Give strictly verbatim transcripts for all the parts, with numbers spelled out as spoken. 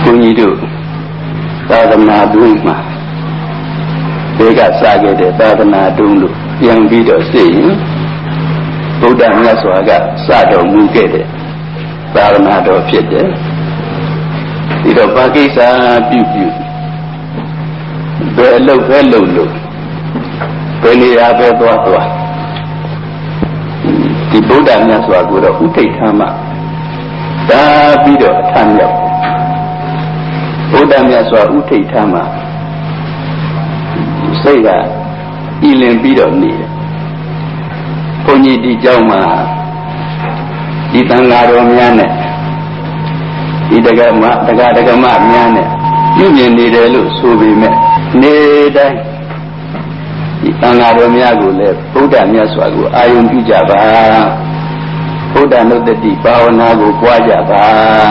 ကြီးတို့သာသနာ့တွင်မှာဒီကစခဲ့တဲ့သာသနာ့တွင်လို့ပြန်ပြီးတော့သိရင်ဗုဒ္ဓမြတ်စွာကစတော်မူခဲ့တဲ့သာသနာတော်ဖြစ်တယ်ဒီတော့ဘာကိစ္စပြုပြုဘယ်အလုပ်ပဲလုပ်လို့ဘယ်နေရာပဲသွားသွားဒီဗုဒ္ဓမြတ်စွာကိုတော့ဥထိတ်ထားမှဒါပြီးတော့အထမြောက်ဗုဒ္ဓမြတ်စွာဥထိတ်ထားမှစိတ်ကဤလင်ပြီးတော့နေတယ်ဘုန်းကြီးဒီเจ้าမှာဒီတန်ဃာတော်များနဲ့ဒီတက္ကမတက္ကတက္ကမများနဲ့ပြုမြင်နေတယ်လို့ဆိုပေမဲ့နေတိုင်းဒီတန်ဃာတော်များကိုလည်းဗုဒ္ဓမြတ်စွာကိုအာယုံပြုကြပါဗုဒ္ဓနုတ္တိဘာဝနာကိုပွားကြပါ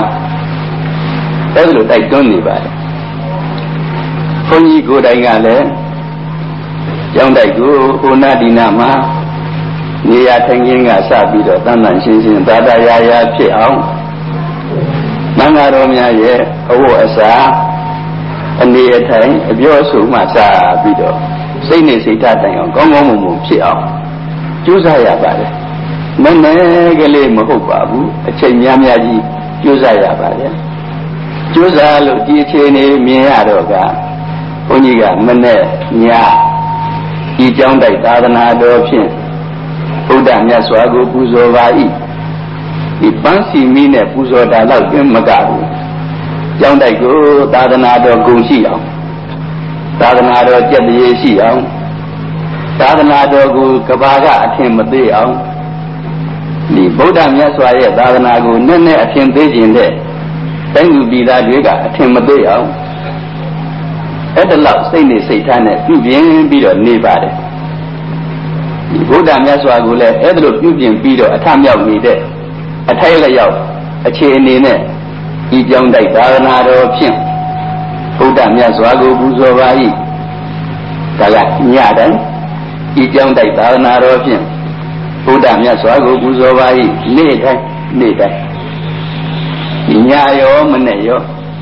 အဲ့လိုတိုက်တွန်းနေပါတယ်ဘုန်းကြီးကိုယ်တိုင်ကလည်းကျောင်းတိုက်ကိုဟိုနာဒီနာမှာနေရာထိုင်ခင်းကစပြီးတော့တန်တန်ရှင်းရှင်းသာသာရာရာဖြစ်အောင်မင်္ဂလာတော်များရဲ့အဝတ်အစားအနေအထိုင်အပြောအဆိုမှစပြီးတော့စိတ်နဲ့စိတ်ဓာတ်တိုင်အောင်ကောင်းကောင်းမွန်မွန်ဖြစ်အောင်ကြိုးစားရပါတယ်မနဲ့ကလေးမဟုတ်ပါဘူးအချိန်များများကြီးကြိုးစားရပါတယ်ကြိုးစားလို့ဒီအခြေအနေမြင်ရတော့ကဘုန်းကြီးကမနဲ့ညဒီကျောင်းတိုက်သာသနာတော်ဖြင့်ဘုရားမြတ်စွာကိုပူဇော်ပါ၏ဒီပန်းစီမီးနဲ့ပူဇော်တာတော့တွင်မကဘူးကျောင်းတိုက်ကိုသာသနာတော်ဂုဏ်ရှိအောင်သာသနာတော်ကြက်တရေရှိအောင်သာသနာတော်ကိုကဘာကအထင်မသေးအောင်ဒီဗုဒ္ဓမြတ်စွာရဲ့သာသနာကိုနည်းနည်းအထင်သေးခြင်းတဲ့တိုင်းသူပြည်သားတွေကအထင်မသေးအောင်အဲ့ဒါလောက်စိတ်နဲ့စိတ်ထားနဲ့ပြုပြင်ပြီးတော့နေပါတယ်ဒီဗုဒ္ဓမြတ်စွာကိုလည်းအဲ့ဒါလိုပြုပြင်ပြီးတော့အထမြောက်နေတဲ့အထိုက်လျောက်အခြေအနေနဲ့ဒီကြောင်းတိုက်သာသနာတော်ဖြင့်ဗုဒ္ဓမြတ်စွာကိုပူဇော်ပါ၏ဒါကညတိုင်းဒီကြောင်းတိုက်သာသနာတော်ဖြင့်ဗုဒ္ဓမြတ်စွာကိုပူဇော်ပါ၏နေ့တိုင်းနေ့တိုင်းဒီညရောမနေ့ရော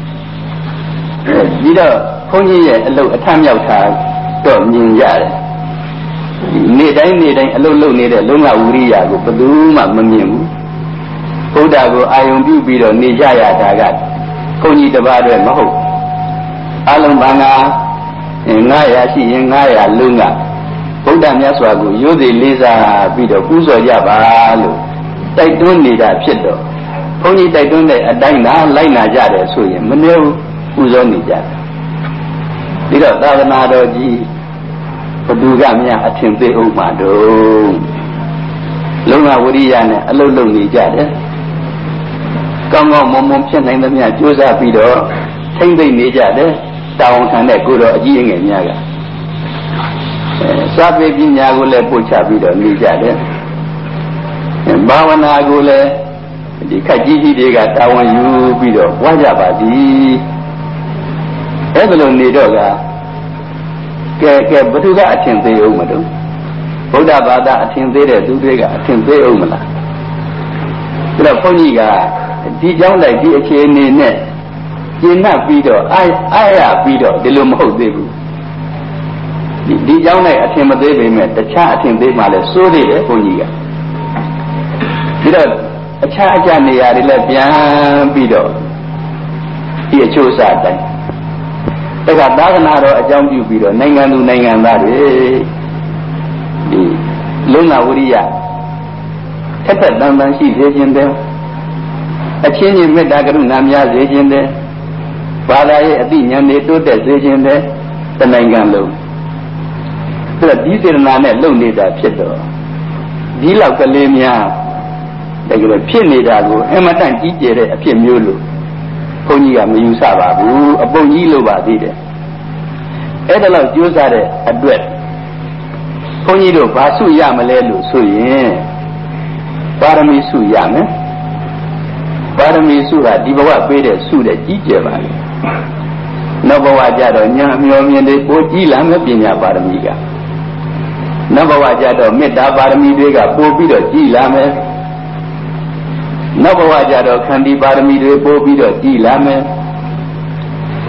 ပြီးတော့ဘုန်းကြီးရဲ့အလုပ်အထမြောက်တာတော့မြင်ရတယ်နေ့တိုင်းနေ့တိုင်းအလုပ်လုပ်နေတဲ့လုံလဝိရိယကိုဘယ်သူမှမမြင်ဘူးဘုရားကိုအာယုံပြုပြီးတော့နေကြရတာကဘုန်းကြီးတစ်ပါးတည်းမဟုတ်အလုံးပါငါငါးရာရှိရင်ငါးရာလုံးကဘုရားမြတ်စွာကိုရိုးသေးလေးစားပြီးတော့ပူဇော်ကြပါလို့တိုက်တွန်းနေတာဖြစ်တော့ဘုန်းကြီးတိုက်တွန်းတဲ့အတိုင်းသာလိုက်နာကြတယ်ဆိုရင်မနည်းဘူးပူဇော်နေကြတယ်ပြီးတော့သာသနာတော်ကြီးဘသူကများအထင်သေးအောင်မှာတော့လုံလဝိရိယနဲ့အလုံးလုံးနေကြတယ်ကောင်းကောင်းမွန်မွန်ဖြစ်နိုင်သမျှကြိုးစားပြီးတော့ထိမ့်သိမ့်နေကြတယ်တာဝန်ခံတဲ့ကိုယ်တော်အကြီးအငယ်များကအဲစာပေပညာကိုလည်းပို့ချပြီးတော့နေကြတယ်ဘာဝနာကိုလည်းဒီခက်ကြီးကြီးတွေကတာဝန်ယူပြီးတော့ဝါကြပါသည်အဲ့ဒါလိုနေတော့ကကဲကဲဘသူကအထင်သေးအောင်မလို့ဗုဒ္ဓဘာသာအထင်သေးတဲ့သူတွေကအထင်သေးအောင်မလားဒါတော့ဘုန်းကြီးကဒီကြောင်းလိုက်ဒီအခြေအနေနဲ့ကျင့်납ပြီးတော့အားအားရပြီးတော့ဒီလိုမဟုတ်သေးဘူးဒီဒီကြောင်းလိုက်အထင်မသေးပေမဲ့တခြားအထင်သေးမှလည်းစိုးသေးတယ်ဘုန်းကြီးကပြီးတော့အခြားအခြားနေရာတွေလည်းပြန်ပြီးတော့ဒီအချိုးအစားတိုင်းဒါကသာသနာတော်အကြောင်းပြုပြီးတော့နိုင်ငံသူနိုင်ငံသားတွေဒီလုံလဝိရိယထက်ထက်တန်တန်ရှိစေခြင်းတဲ့အချင်းချင်းမေတ္တာကရုဏာများစေခြင်းတဲ့ဘာသာရေးအသိဉာဏ်တွေတိုးတက်စေခြင်းတဲ့တနိုင်ငံလုံးဒါဒီစေတနာနဲ့လုပ်နေတာဖြစ်တော့ဒီလောက်ကလေးများတကယ်ဖြစ်နေတာကိုအမတန်ကြီးကျယ်တဲ့အဖြစ်မျိုးလို့ဘုန်းကြီးကမယူဆပါဘူးအပုံကြီးလို့ပါသေးတယ်အဲ့ဒါလောက်ကြိုးစားတဲ့အတွက်ဘုန်းကြီးတို့ဘာစုရမလဲလို့ဆိုရင်ပါရမီစုရမယ်ပါရမီစုကဒီဘဝပေးတဲ့စုတဲ့ကြီးကျယ်ပါလေနောက်ဘဝကြတော့ညာမျောမြင်တွေပိုကြီးလာမယ်ပညာပါရမီကနောက်ဘဝကြတော့မေတ္တာပါရမီတွေကပိုပြီးတော့ကြီးလာမယ်နောက်ဘဝကြတော့ခန္တီပါရမီတွေပို့ပြီးတော့ကြည်လာမယ်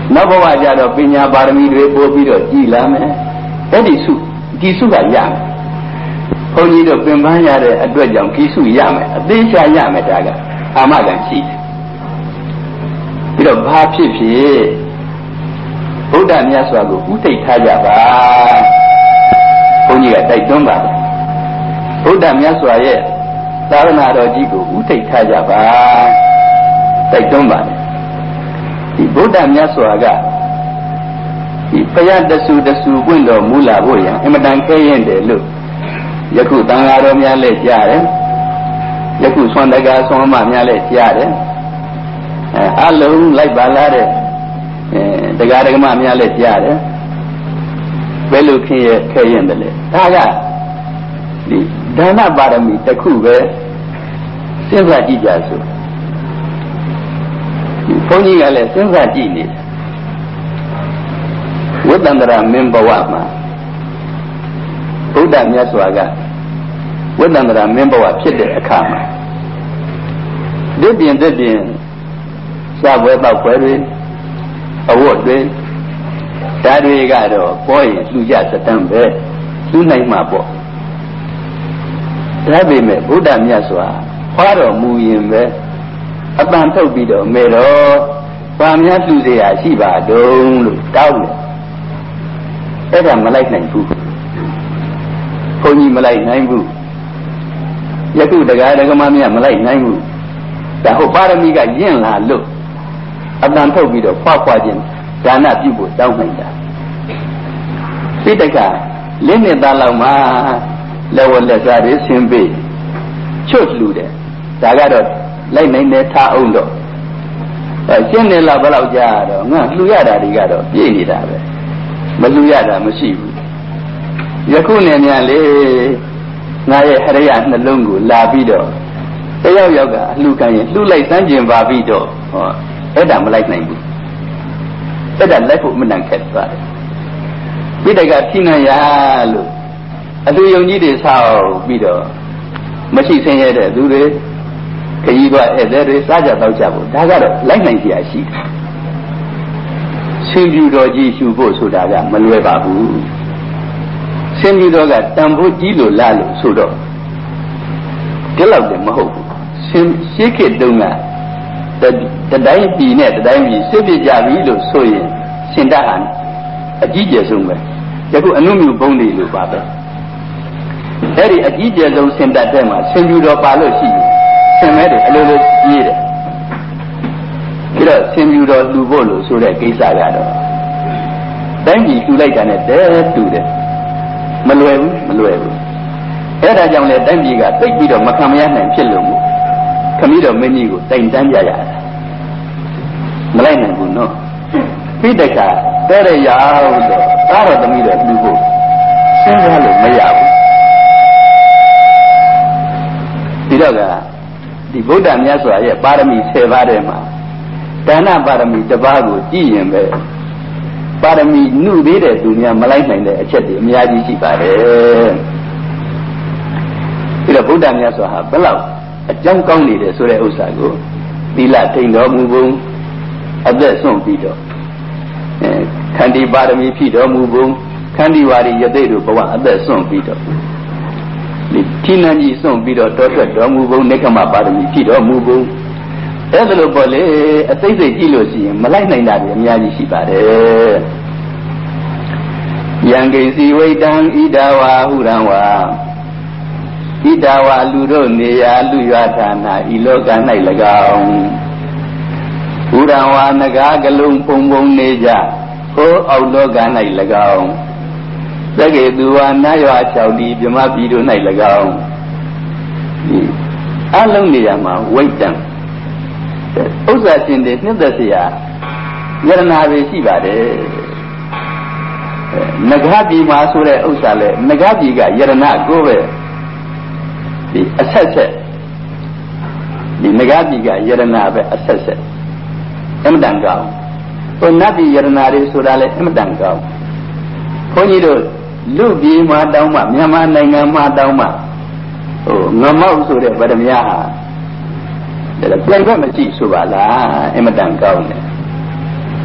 နောက်ဘဝကြတော့ပညာပါရမီတွေပို့ပြီးတော့ကြည်လာမယ်အဲ့ဒီစုဒီစုကရမယ်ဘုန်းကြီးတို့ပင်ပန်းရတဲ့အတွက်ကြောင့်ဒီစုရမယ်အသေးချာရမယ်ဒါကအာမခံရှိတယ်ပြီးတော့ဘာဖြစ်ဖြစ်ဘုရားမြတ်စွာကိုဥထိတ်ထားကြပါဘုန်းကြီးကတိုက်တွန်းပါတယ်ဘုရားမြတ်စွာရဲ့သာသနာတော်ကြီးကိုဥထိတ်ထားကြပါတိုက်တွန်းပါတယ်ဒီဘုရားမြတ်စွာကဒီဘုရားတဆူတဆူပွင့်တော်မူလာဖို့ရန်အမတန်ခဲရင်တယ်လို့ယခုတန်ဃာတော်များလည်းကြားတယ်ယခုဆွမ်းတကာဆွမ်းမများလည်းကြားတယ်အဲအလုံးလိုက်ပါလာတဲ့အဲတရားဓမ္မများလည်းကြားတယ်ဘယ်လိုခင်ရဲ့ခဲရင်တယ်လဲဒါကဒီဒါနပါရမီတစ်ခုပဲစဉ်းစားကြည့်ကြစို့ဘုန်းကြီးကလည်းစဉ်းစားကြည့်နေတယ်ဝိတ္တန္တရာမင်းဘဝမှာဘုရားမြတ်စွာကဝိတ္တန္တရာမင်းဘဝဖြစ်တဲ့အခါမှာဒီပြင်ဒီပြင်စားပွဲတောက်ပွဲတွေအဝတ်တွေဓာတ်တွေကတော့ပေါ်ရင်လူကြစတမ်းပဲလူနိုင်မှာပေါ့ဒါပေမဲ့ဘုရားမြတ်စွာဖွာတော်မူရင်ပဲအပန်ထုတ်ပြီးတော့မေတော်ဘာများလူเสียရှိပါတုံးလို့တောင်းတယ်အဲ့ဒါမလိုက်နိုင်ဘူးဘုန်းကြီးမလိုက်နိုင်ဘူးယခုတရားဓမ္မများမလိုက်နိုင်ဘူးဒါဟုတ်ပါရမီကယင့်လာလို့အတန်ထုတ်ပြီးတော့ဖွာဖွာခြင်းဒါနပြုဖို့တောင်းနိုင်တာစိတ်တကလင်းနှစ်သားလောက်မှလက်ဝက်လက်စားတွေဆင်းပေးချွတ်လူတယ်ဒါကတော့လိုက်နိုင်တဲ့ထားအောင်တော့ရှင်းနေလားဘယ်လောက်ကြာတော့ငါလှူရတာတွေကတော့ပြည့်နေတာပဲမလှူရတာမရှိဘူးယခုနေမြန်လေငါရဲ့ဟရိယနှလုံးကိုလာပြီးတော့တယောက်ယောက်ကအလှူခံရင်လှူလိုက်စမ်းကျင်ပါပြီးတော့ဟောအဲ့ဒါမလိုက်နိုင်ဘူးအဲ့ဒါလိုက်ဖို့မနှံခက်သွားတယ်ပိဋကထိနရလို့အလှူယုံကြီးတွေဆောက်ပြီးတော့မရှိဆင်းရဲတဲ့သူတွေခကြီးသွားဧည့်သည်တွေစားကြတောက်ကြဖို့ဒါကတော့လိုက်နိုင်ကြရှိတယ်ဆင်းပြူတော်ကြီးရှုဖို့ဆိုတာကမလွယ်ပါဘူးဆင်းပြူတော်ကတန်ဖိုးကြီးလို့လားလို့ဆိုတော့ဒီလောက်လည်းမဟုတ်ဘူးဆင်းရှိခေတ္တုံးကတတိုင်းပြည်နဲ့တတိုင်းပြည်စစ်ပြကြပြီလို့ဆိုရင်ရှင်တဟန်အကြီးကျယ်ဆုံးပဲယခုအနုမြူဘုံတွေလို့ပါပဲအဲ့ဒီအကြီးကျယ်ဆုံးစင်တတ်တဲ့မှာဆင်ပြူတော်ပါလို့ရှိရင်ဆင်မဲတွေအလိုလိုကြီးတယ်ပြီးတော့ဆင်ပြူတော်လူဖို့လို့ဆိုတဲ့ကိစ္စကတော့တိုင်းပြည်လူလိုက်တာနဲ့တဲတူတယ်မလွယ်ဘူးမလွယ်ဘူးအဲ့ဒါကြောင့်လေတိုင်းပြည်ကသိပြီးတော့မခံမရနိုင်ဖြစ်လို့မို့ခမည်းတော်မင်းကြီးကိုတိုင်တန်းကြရတာမလိုက်နိုင်ဘူးနော်ပိဋကတဲရရောက်တော့သားတော်သမီးတော်လူဖို့စဉ်းစားလို့မရဘူးဒီတော့ကဒီဗုဒ္ဓမြတ်စွာရဲ့ပါရမီဆယ်ပါးထဲမှာဒါနပါရမီတစ်ပါးကိုကြည့်ရင်ပဲပါရမီနှုတ်သေးတဲ့သူများမလိုက်နိုင်တဲ့အချက်တွေအများကြီးရှိပါတယ်ပြီးတော့ဗုဒ္ဓမြတ်စွာဟာဘယ်လောက်အကြောင်းကောင်းနေတယ်ဆိုတဲ့ဥစ္စာကိုသီလထိန်တော်မူပုံအသက်ဆုံးပြီးတော့အဲခန္တီပါရမီဖြစ်တော်မူပုံခန္တီဝါရီယသိတို့ဘဝအသက်ဆုံးပြီးတော့ဒီထိနန်းကြီးဆုံးပြီးတော့တောထွက်တော်မူပုံနိက္ခမပါရမီဖြစ်တော်မူပုံအဲ့ဒါလို့ပေါ့လေအသိစိတ်ကြည့်လို့ရှိရင်မလိုက်နိုင်တာတွေအများကြီးရှိပါတယ်ယံကိစီဝိတံဣဒဝါဟုရံဝါဣဒဝါလူတို့နေရာလူရွာဌာနဤလောက၌၎င်းဟုရံဝါနဂါကလုံးပုံပုံနေကြဟိုးအောက်လောက၌၎င်းသက္ကေသူဝါနာရွာ၆ဒီမြမပြည်တို့၌၎င်းအလုံးနေရာမှာဝိတံဥစ္စာရှင်တွေနှစ်သက်เสียယရနာတွေရှိပါတယ်နဂါပြည်မှာဆိုတဲ့ဥစ္စာလဲနဂါပြည်ကယရနာကိုပဲဒီအဆက်ဆက်ဒီနဂါပြည်ကယရနာပဲအဆက်ဆက်အမတန်ကောင်းဟိုနတ်ပြည်ယရနာတွေဆိုတာလဲအမတန်ကောင်းခွန်ကြီးတို့လူပြည်မှာတောင်းမှမြန်မာနိုင်ငံမှာတောင်းမှဟိုငမောက်ဆိုတဲ့ဗရမယဟာဒါပြန်ဘက်မရှိဆိုပါလားအမတန်ကောင်းတယ်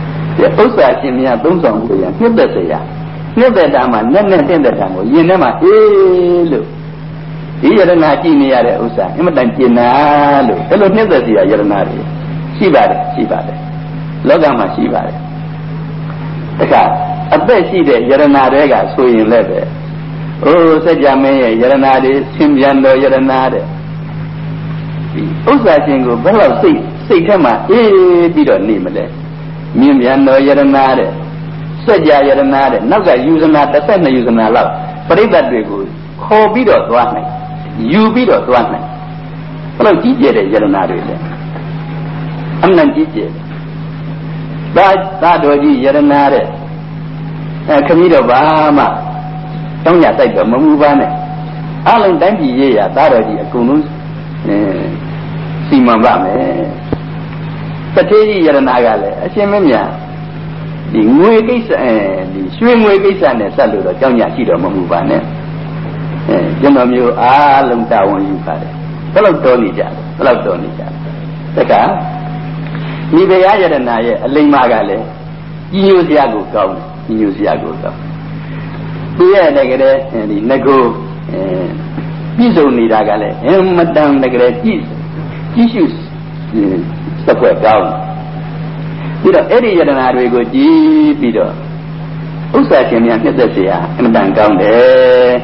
ဥစ္စာရှင်များသုံးဆောင်မှုရနှစ်သက်စရာနှစ်သက်တာမှနဲ့နဲ့တင့်သက်တာကိုယင်ထဲမှာအေးလို့ဒီယရနာကြည့်နေရတဲ့ဥစ္စာအင်မတန်ကျင်နာလို့အဲ့လိုနှစ်သက်စရာယရနာတွေရှိပါတယ်ရှိပါတယ်လောကမှာရှိပါတယ်တခါအသက်ရှိတဲ့ယရနာတွေကဆိုရင်လည်းပဲအိုးစัจ जा မင်းရဲ့ယရနာတွေဆင်ပြန်တော်ယရနာတဲ့ဒီဥစ္စာရှင်ကိုဘယ်လောက်စိတ်စိတ်ထဲမှာအေးပြီးတော့နေမလဲမြင်ပြန်တော်ယရနာတဲ့စัจ जा ယရနာတဲ့နောက်ကယူဇနာတစ်ဆက်နှစ်ယူဇနာလောက်ပရိသတ်တွေကိုခေါ်ပြီးတော့သွားနိုင်ယူပြီးတော့သွားနိုင်ဘယ်လောက်ကြီးကျယ်တဲ့ယရနာတွေလဲအမှန်ကြီးကျယ်သာသာတော်ကြီးယရနာတဲ့အဲခမည်းတော်ဘာမှတောင်းရတိုက်တော့မမူပါနဲ့အလုံးတိုင်းပြည်ရေးရသာတော်ကြီးအကုန်လုံးအဲစီမံပါမယ်တထေးကြီးယရနာကလည်းအရှင်မင်းများဒီငွေကိစ္စအဲဒီရွှေငွေကိစ္စနဲ့ဆက်လို့တော့ကြောင်းရရှိတော့မမူပါနဲ့အဲကျွန်တော်မျိုးအားလုံးတာဝန်ယူပါတယ်ဘယ်လောက်တော်နေကြလဲဘယ်လောက်တော်နေကြလဲတခါမိဖုရားယရနာရဲ့အလိမ္မာကလည်းကြီးညိုစရာကိုကောင်းတယ်ကြီးညိုစရာကိုကောင်းသူရဲ့တကယ်ဒီငကိုအဲပြည့်စုံနေတာကလည်းအမတန်တကယ်ကြည့်ကြည့်ရှုစက်ွက်ကောင်းပြီးတော့အဲ့ဒီယရနာတွေကိုကြည့်ပြီးတော့ဥစ္စာရှင်များနှစ်သက်စရာအမတန်ကောင်းတယ်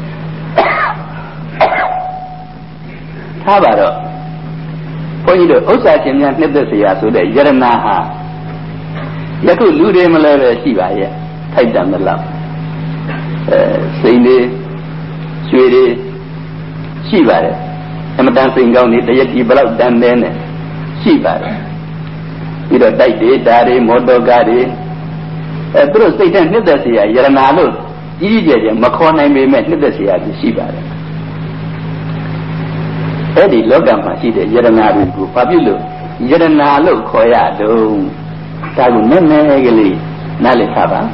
ထားပါတော့ဘုန်းကြီးတို့ဥစ္စာရှင်များနှစ်သက်စရာဆိုတဲ့ယရနာဟာယခုလူတွေမလဲပဲရှိပါရဲ့ထိုက်တန်မလားအဲစိန်လေးရွှေလေးရှိပါတယ်အမတန်စိန်ကောင်းနေတရက်ကြီးဘလောက်တန်တယ်နဲ့ရှိပါတယ်ပြီးတော့တိုက်တွေဓာတွေမော်တော်ကားတွေအဲသူတို့စိတ်ထဲနှစ်သက်စရာယရနာလို့ကြီးကြီးကျယ်ကျယ်မခေါ်နိုင်ပေမဲ့နှစ်သက်စရာကြီးရှိပါတယ်အဲ့ဒီလောကမှာရှိတဲ့ယရနာတွေကိုဘာဖြစ်လို့ယရနာလို့ခေါ်ရတော့ဒါကိုနည်းနည်းကလေးနားလည်ထားပါ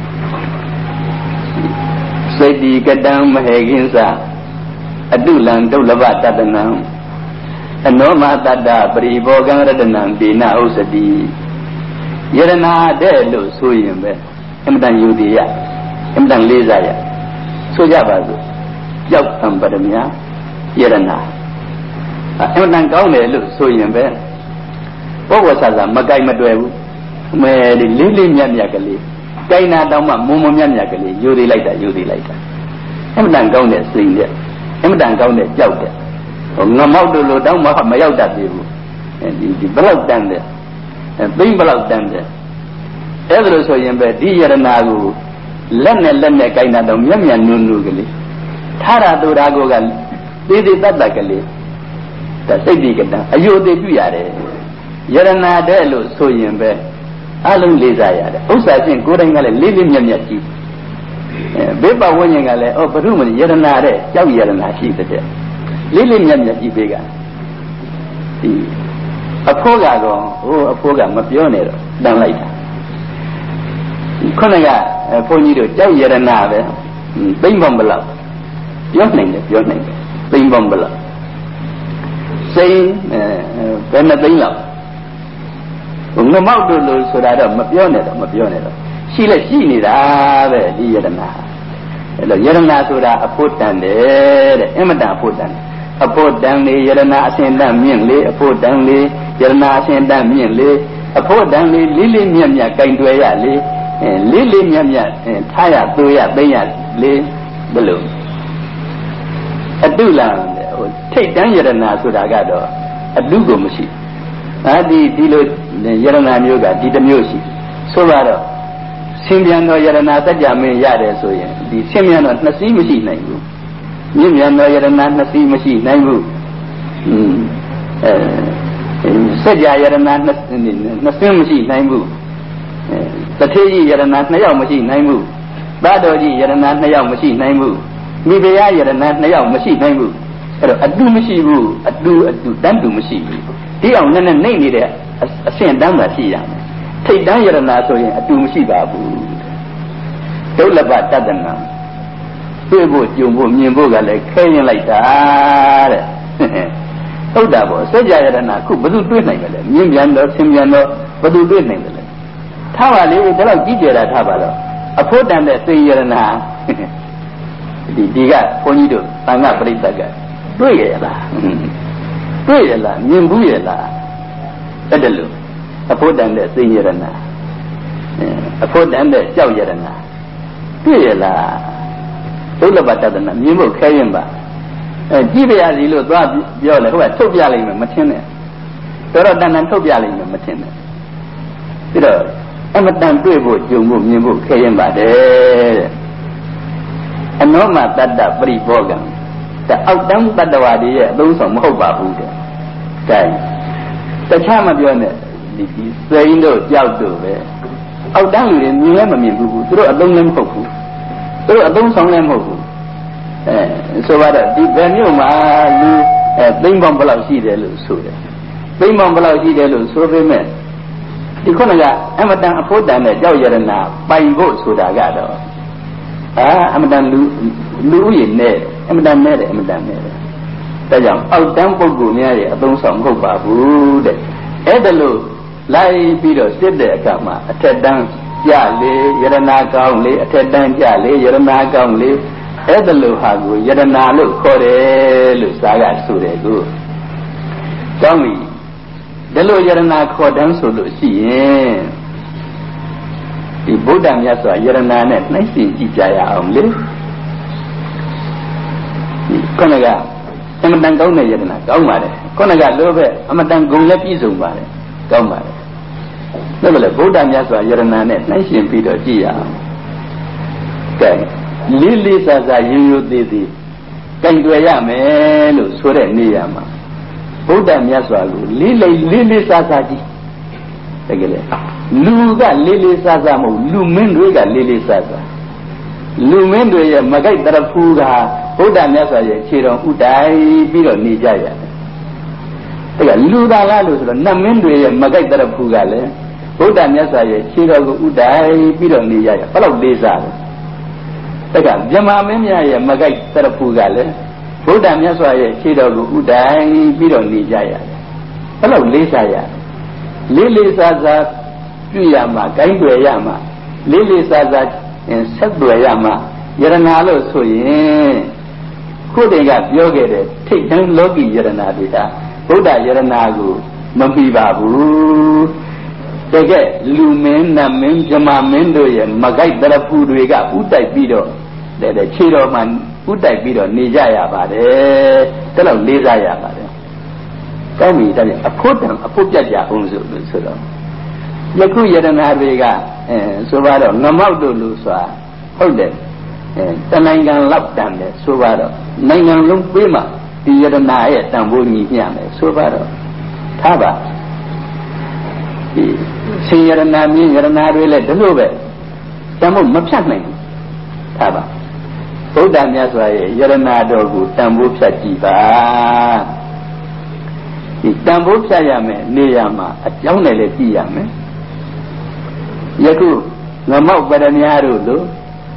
စိတ်ဒီကတံမဟေကိဉ္စအတုလံဒုလဘတတနံအနောမတတ္တပရိဘောဂံရတနံဒေနဥစ္စတိယရနာတဲ့လို့ဆိုရင်ပဲအမတန်ယူတည်ရအမတန်လေးစားရဆိုကြပါစို့ကြောက်ံပရမယယရနာအမတန်ကောင်းတယ်လို့ဆိုရင်ပဲဘောဝဆာဆာမကြိုက်မတွေ့ဘူးမဲဒီလေးလေးမြတ်မြတ်ကလေးကိုင်းနာတောင်းမှမုံမမြတ်မြတ်ကလေးယူသေးလိုက်တာယူသေးလိုက်တာအမတန်ကောင်းတဲ့စိတ်နဲ့အမတန်ကောင်းတဲ့ကြောက်တဲ့ဟိုငမောက်တို့လိုတောင်းမှမရောက်တတ်သေးဘူးဒီဒီဘလောက်တန်းတဲ့သိမ့်ဘလောက်တန်းတဲ့အဲ့ဒါလို့ဆိုရင်ပဲဒီယရနာကိုလက်နဲ့လက်နဲ့ကိုင်းနာတော့မြတ်မြတ်နုနုကလေးထားရတူတာကိုကသေးသေးတတ်တတ်ကလေးဒါစိတ်ဒီကတံအယုသေးပြုရတယ်ယရနာတဲ့လို့ဆိုရင်ပဲအလုံးလေးစားရတယ်ဥစ္စာချင်းကိုယ်တိုင်ကလည်းလေးလေးမြတ်မြတ်ကြည့်အဲဘေးပဝဉ္ဉင်ကလည်းအော်ဘုရုမယရနာတဲ့ကြောက်ယရနာရှိတဲ့လေးလေးမြတ်မြတ်ကြည့်ပေးကဒီအဖိုးကတော့ဟိုအဖိုးကမပြောနဲ့တော့တန်လိုက်တာခုနကဘုန်းကြီးတို့ကြောက်ယရနာပဲသိမ့်ပေါင်းဘလောက်ပြောနိုင်တယ်ပြောနိုင်တယ်သိမ့်ပေါင်းဘလောက်စိန်ဘယ်နှသိန်းလောက်ငမောက်တို့လို့ဆိုတာတော့မပြောနဲ့တော့မပြောနဲ့တော့ရှိလဲရှိနေတာပဲဒီယရနာအဲ့တော့ယရနာဆိုတာအဖို့တန်တယ်တဲ့အင်မတန်အဖို့တန်အဖို့တန်လေယရနာအစဉ်တန်မြင့်လေအဖို့တန်လေယရနာအစဉ်တန်မြင့်လေအဖို့တန်လေလေးလေးမြတ်မြတ်ကင်တွယ်ရလေလေးလေးမြတ်မြတ်ထားရသွေးရသိမ့်ရလေဘယ်လိုအတုလံဟိုထိတ်တန်းယရနာဆိုတာကတော့အတုကိုမရှိအာဒီဒီလိုယရနာမျိုးကဒီတစ်မျိုးရှိဆိုတော့ဆင်းပြန်သောယရနာစัจ जा မင်းရတယ်ဆိုရင်ဒီဆင်းပြန်တော့နှစ်စီးမရှိနိုင်ဘူးမြင့်မြန်သောယရနာနှစ်စီးမရှိနိုင်ဘူးอืมအဲစัจ जा ယရနာနှစ်နှစ်စင်းမရှိနိုင်ဘူးတထေးကြီးယရနာနှစ်ယောက်မရှိနိုင်ဘူးသာတော်ကြီးယရနာနှစ်ယောက်မရှိနိုင်ဘူးမိဖုရားယရနာနှစ်ယောက်မရှိနိုင်ဘူးအဲ့တော့အတုမရှိဘူးအတုအတုတန်းတူမရှိဘူးဒီအောင်နဲ့နဲ့နှိမ့်နေတဲ့အဆင့်တန်းမှရှိရမယ်ထိတ်တန်းယရနာဆိုရင်အတူမရှိပါဘူးဒုလဘတတနာတွေ့ဖို့ကြုံဖို့မြင်ဖို့ကလည်းခဲရင်လိုက်တာတဲ့ဟုတ်တာပေါ့စัจ जा ယရနာခုဘယ်သူတွေ့နိုင်ကြလဲမြင်ပြန်တော့ဆင်ပြန်တော့ဘယ်သူတွေ့နိုင်ကြလဲ Tawali, the log did at Tabalo. A put and the three year and a half. The Diga, Ponido, Panga Britaga. Buyela. Buyela, Nimbuyela. Edalu. A put and the three year and a half. A put and the Jow year and a half. Buyela. Ulabatana, Nimu Kayamba. Jibia Zilo, Yola, who had Tobiali in Matina. Dorodan and Tobiali in Matina. You know, I'm a damn people, you move, you move, Kayamba. And no matter that very program. The outdone but the idea, those on Hoba Buddha. The charm of your net, saying those Yaudo, outdone in Yamami, through a long lamp of food. Through a long song lamp of food. So what a deep venue, my Bing Bombala see the Lusuda. Bing Bombala see the Lusuda. The Konaga, I'm a damn afford than a Joyana, buying votes with a gado. Ah, I'm a damn Louis Ned, I'm a damn Ned, I'm a damn Ned. The young out damn for Gumia, a don't some hope of wood. Edalu, lie Peter, sit there, come, a ted down, Yale, Yeranaga only, a ted down Yale, Yeranaga only. Edalu Hagu, Yerana look, Kore, Lusaga Suregu. Tell me, the lawyer and I called them so to see. The Buddha Yasa, Yerana, nice in Jaya only. Konaga, Amadan Gona Yerana, Gomare, Konaga Love, Amadan Gola Pizumare, Gomare. Never Buddha Yasa, Yerana, nice in Peter Gia. Okay. Lily says, I you did it. Can do a yamel, Sure Niyama. Buddha Yaswalu, Lily, Lily Sasaji. Luga Lily Sasamu, Lumendriga Lily Sasa. Lumendria Magai Darapuga, Buddha Yaswa, Chiron, Udai, Biro Nijaya. Luda Lalus, Namendria Magai Darapugale, Buddha Yaswa, Chiron, Udai, Biro Nijaya. Follow this. Jama Menia, Magai Tarapugale, Buddha Yaswa, Chido, Udai, Bidon Nijaya. Hello, Lisaya. Lily Saza, Yama, Gainduayama, Lily Saza, and Sabuayama, Yeranalo Soye. Could got yoga, take them Logi Yeranabita, Buddha Yeranagu, Mambibabu. They get Lumen, Namen, Jama Mendoya, Magai Darapuga, Udai Bido. The Chiro man, Udai Bido, Nijaya Bade, tell of Lizaya Bade. Tell me that a put them, a put Jaja Unzu, Yaku Yadana Vega, Sovado, Namaudo Lusa, hold them, Tanangan Lap down there, Sovado, Nangan Lumpima, the Yadana, Tambuni Yame, Sovado, Taba. See Yarana, Yarana, let the Lube, Tamu Mapshaman, Taba. Buddha Yaswa, Yarana Dogu, Tambu Sajiba. Tambu Sayame, Niyama, a Jonele Tiame. Yaku, Namau Badaniaru,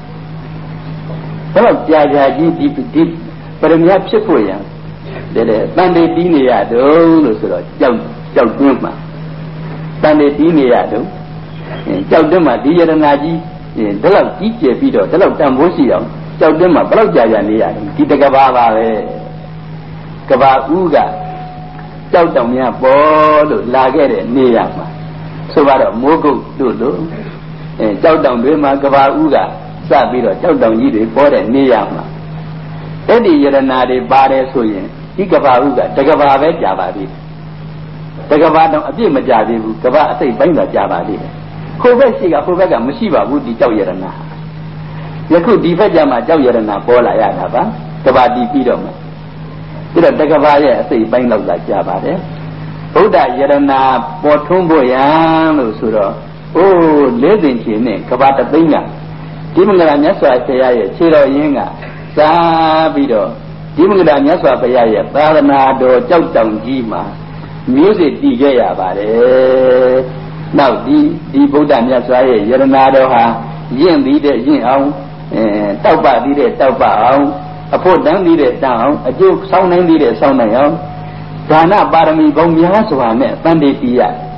Hello, Jaji, deep, deep, but in Yap Chipoya, the Bande Diniado, Joe Guma. Bande Diniado, Jodema, Yaranaji, the love teacher Pido, the love Tambosio. Châu đến mà bắt đầu giờ này à, khi ta gặp ba về, gặp ba uga, châu đồng nhà bố được la cái đấy nè mà, số ba đó mua cụ đủ đủ, châu đồng đấy mà gặp ba uga, sao bây giờ châu đồng gì đấy bố đấy nè mà, thế thì giờ này để ba đấy số gì, khi gặp ba uga, ta gặp ba về trả ba đi, ta gặp ba đồng ở bên mà trả đi, gặp ba thấy bánh là trả ba đi, không phải gì cả, không phải cả mới xí vào bút đi châu giờ này. Yaku Divajama Jawyarana Bola Yadaba, Kabadi Pidoma. You don't take a vaya, say, bang like that Java. Buddha Yarana, Botumboyan, Suro. Oh, living Chine, Kabata Binga. Dimanga Yaswa Paya, Chiro Yinga, Sabido. Dimanga Yaswa Paya, Baranado, Jotang Jima. Music D J Abade. Now, the Buddha Yaswa, Yaranado ha, Yin leader, Yin on. Tao bà đi để tao bà ông, à phụ đáng đi để tao ông, à chú sau này đi để sau này ông, cả na ba mươi bông nhá số hàng này ban đề tì à,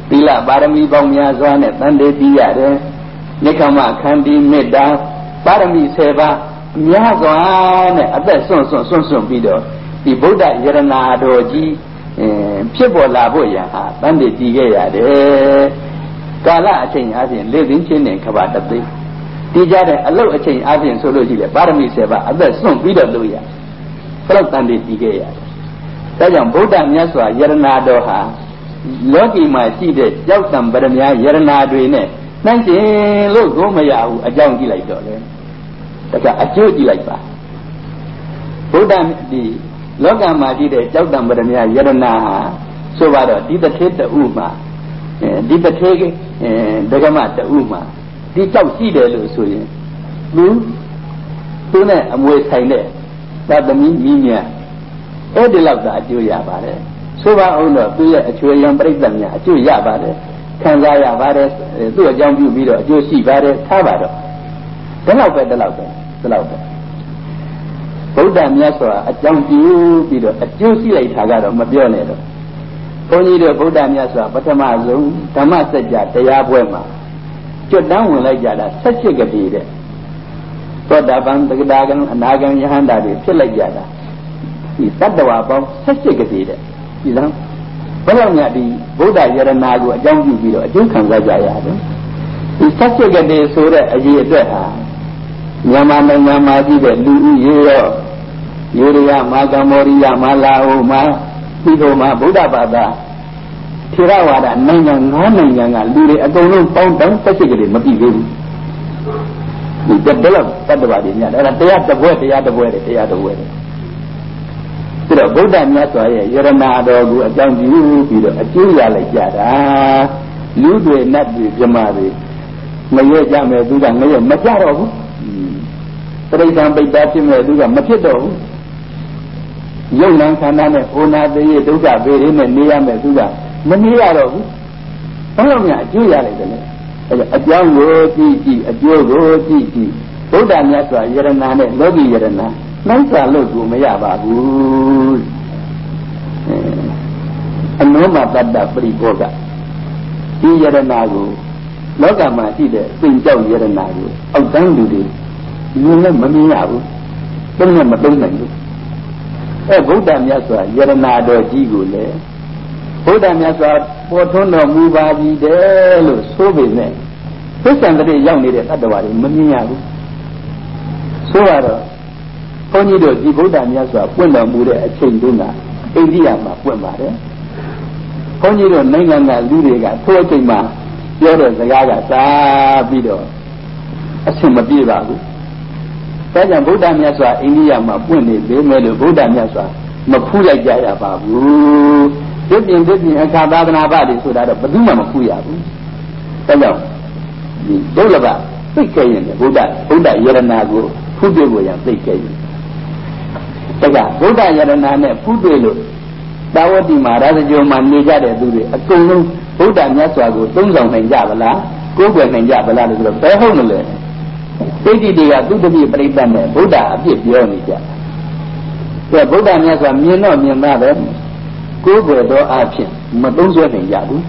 သီလပါရမီပေါင်းများစွာနဲ့တန်တေတည်ရတယ်နိက္ခမခန္တီမေတ္တာပါရမီဆယ်ပါးများစွာနဲ့အသက်ဆွန့်ဆွန့်ဆွန့်ဆွန့်ပြီးတော့ဒီဗုဒ္ဓယရနာတော်ကြီးဖြစ်ပေါ်လာဖို့ရဟာတန်တေတည်ခဲ့ရတယ်ကာလအချိန်အားဖြင့်လေးသိန်းချင်းနဲ့ခပါတသိတည်ကြတဲ့အလုတ်အချိန်အားဖြင့်ဆိုလို့ရှိတယ်ပါရမီဆယ်ပါးအသက်ဆွန့်ပြီးတော့လုပ်ရဘယ်တော့တန်တေတည်ခဲ့ရတယ်ဒါကြောင့်ဗုဒ္ဓမြတ်စွာယရနာတော်ဟာလောကီမှာရှိတဲ့ကြောက်တံပရမယယရနာတွေနဲ့နှိုင်းရှင်လို့ကိုမရဘူးအကြောင်းကြည့်လိုက်တော့လေဒါကအကျိုးကြည့်လိုက်ပါဗုဒ္ဓဒီလောကမှာရှိတဲ့ကြောက်တံပရမယယရနာဟာဆိုပါတော့ဒီတထေတူမှာဒီတထေဒဂမတူမှာဒီကြောက်ရှိတယ်လို့ဆိုရင်သူသူနဲ့အမွေဆိုင်တဲ့သတ္တမီမိညာအဲ့ဒီလောက်သာအကျိုးရပါတယ်ဆိုပါအောင်တော့သူရဲ့အချွေရံပြိဿများအကျိုးရပါတယ်ခံစားရပါတယ်သူ့အကြောင်းပြုပြီးတော့အကျိုးရှိပါတယ်ထားပါတော့ဒီလောက်ပဲဒီလောက်ပဲဒီလောက်ပဲဗုဒ္ဓမြတ်စွာအကြောင်းပြုပြီးတော့အကျိုးရှိလိုက်တာကတော့မပြောနဲ့တော့ဘုန်းကြီးတို့ဗုဒ္ဓမြတ်စွာပထမဆုံးဓမ္မစကြာတရားပွဲမှာကျွတ်တန်းဝင်လိုက်ကြတာ၁၈ကတိတဲ့သောတာပန်တက္ကတာကံအနာဂံယဟန္တာတွေဖြစ်လိုက်ကြတာဒီတတ္တဝါပေါင်း၁၈ကတိတဲ့ဒီလားဘယ်လောက်များဒီဗုဒ္ဓယရနာကိုအကြောင်းပြုပြီးတော့အကျိုးခံစားကြရတယ်ဒီ၁၈ကတိဆိုတဲ့အရေးအတွက်ဟာမြန်မာနိုင်ငံမှာရှိတဲ့လူဦးရေရောယေရိယမာကမောရိယမာလာအိုမှာဒီလိုမှာဗုဒ္ဓဘာသာထေရဝါဒနိုင်ငံငါးနိုင်ငံကလူတွေအကုန်လုံးပေါင်းတောင်း၁၈ကတိမပြည့်သေးဘူးဒီတက်တော့တတ္တဝါတွေများတယ်အဲ့ဒါတရားတပွဲတရားတပွဲတယ်တရားတပွဲတယ်ပြီးတော့ဗုဒ္ဓမြတ်စွာရဲ့ယရနာတော်ကိုအကြောင်းပြုပြီးတော့အကျိုးရလိုက်ကြတာလူတွေနတ်တွေပြမတွေမရွေ့ကြမယ်သူကငရွေ့မကြတော့ဘူးပရိသံပိတ္တာဖြစ်မဲ့သူကမဖြစ်တော့ဘူးယုံနာခန္ဓာနဲ့ဩနာသေးရဒုက္ခပေရင်းနဲ့နေရမယ်သူကမနေရတော့ဘူးဘယ်လိုများအကျိုးရလိုက်တယ်လဲအဲအကြောင်းကိုကြည့်ကြည့်အကျိုးကိုကြည့်ကြည့်ဗုဒ္ဓမြတ်စွာယရနာနဲ့လောကီယရနာနိုင်စာလို့ကိုမရပါဘူးအနောမတတ္တပရိဘောဂဒီယရနာကိုလောကမှာရှိတဲ့စိတ်ကြောက်ယရနာကိုအောက်တန်းလူတွေမြင်လည်းမမြင်ရဘူးသုံးလည်းမသုံးနိုင်ဘူးအဲဗုဒ္ဓမြတ်စွာယရနာတော်ကြီးကိုလည်းဗုဒ္ဓမြတ်စွာပေါ်ထွန်းတော်မူပါပြီတဲ့လို့ဆိုပေမဲ့သစ္စာတည်းရောက်နေတဲ့တတ္တဝါတွေမမြင်ရဘူးဆိုတော့ဘုန်းကြီးတို့ဒီဗုဒ္ဓမြတ်စွာပွင့်တော်မူတဲ့အချိန်တုန်းကအိန္ဒိယမှာပွင့်ပါတယ်ဘုန်းကြီးတို့နိုင်ငံကလူတွေကထိုအချိန်မှာပြောတဲ့စကားကစားပြီးတော့အဆင်မပြေပါဘူးဒါကြောင့်ဗုဒ္ဓမြတ်စွာအိန္ဒိယမှာပွင့်နေပေမဲ့လို့ဗုဒ္ဓမြတ်စွာမဖူးလိုက်ကြရပါဘူးဒီပြင်ဒီပြင်အခါသာသနာ့ဘာတွေဆိုတာတော့ဘယ်သူမှမဖူးရဘူးဒါကြောင့်ဒီဒုလဘသိခဲ့ရင်ဗုဒ္ဓဗုဒ္ဓယရနာကိုဖူးတွေ့ဖို့ရသိခဲ့ရင်ဒါကဗုဒ္ဓယရနာနဲ့ဖူးတွေ့လို့တာဝတိမှာရာဇဂိုမှာနေကြတဲ့သူတွေအကုန်လုံးဗုဒ္ဓမြတ်စွာကိုသုံးဆောင်နိုင်ကြပါလားကိုးကွယ်နိုင်ကြပါလားလို့ဆိုတော့ဘယ်ဟုတ်မလဲသိတိတွေကသူတပိပရိသတ်နဲ့ဗုဒ္ဓအပြစ်ပြောနေကြတယ်ဗုဒ္ဓမြတ်စွာမြင်တော့မြင်သားပဲကိုးကွယ်သောအဖြစ်မသုံးဆွဲနိုင်ကြဘူး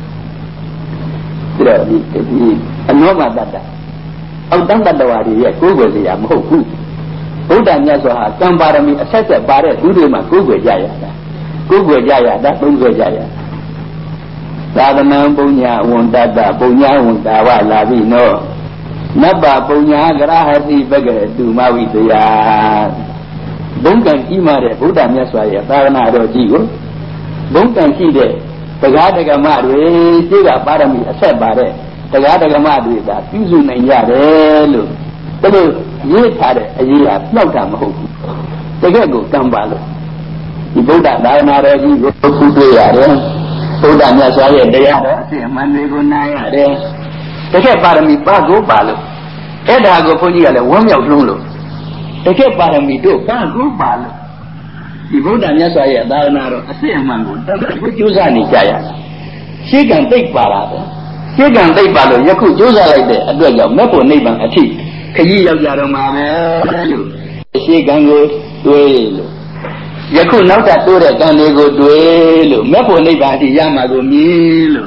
ဒါတော့ဒီအနောမတတ္တအောက်တန်းတတ္တဝါတွေရဲ့ကိုးကွယ်စရာမဟုတ်ဘူးဗုဒ္ဓမြတ်စွာဟာကံပါရမီအဆက်ဆက်ပါတဲ့သူတွေမှာကိုးကွယ်ကြရတာကိုးကွယ်ကြရတာသုံးဆွဲကြရတာသာသနံပုညဝန္တတပုညဝန္တာဝလာပြီနောနဗ္ဗပုညဂရဟတိပကတုမဝိတယဘုံကံကြီးမာတဲ့ဗုဒ္ဓမြတ်စွာရဲ့သာသနာတော်ကြီးကိုဘုံကံရှိတဲ့တရားဒဂမတွေရှိကပါရမီအဆက်ပါတဲ့တရားဒဂမတွေကပြုစုနိုင်ရတယ်လို့သူတို့ရေးထားတဲ့အရေးဟာနှောက်တာမဟုတ်ဘူးတကယ်ကိုကံပါလို့ဒီဗုဒ္ဓသာသနာတော်ကြီးကိုဖူးတွေ့ရတယ်ဗုဒ္ဓမြတ်စွာရဲ့တရားတော်အစစ်အမှန်တွေကိုနားရတယ်တကယ်ပါရမီပါကိုပါလို့အဲ့ဒါကိုဘုန်းကြီးကလည်းဝမ်းမြောက်လုံးလို့တကယ်ပါရမီတို့ပါကိုပါလို့ဒီဗုဒ္ဓမြတ်စွာရဲ့သာသနာတော်အစစ်အမှန်ကိုတကယ်ကိုကြိုးစားနေကြရရှေးကံသိပ်ပါလာတယ်ရှေးကံသိပ်ပါလို့ယခုကြိုးစားလိုက်တဲ့အတွက်ကြောင့်မဲ့ဖို့နိဗ္ဗာန်အထိခရီးရောက်ကြတော့မှာပဲလို့ရှေးကံကိုတွေးလို့ယခုနောက်ထပ်တိုးတဲ့ကံတွေကိုတွေးလို့မဲ့ဖို့နိဗ္ဗာန်အထိရမှာကိုမြင်လို့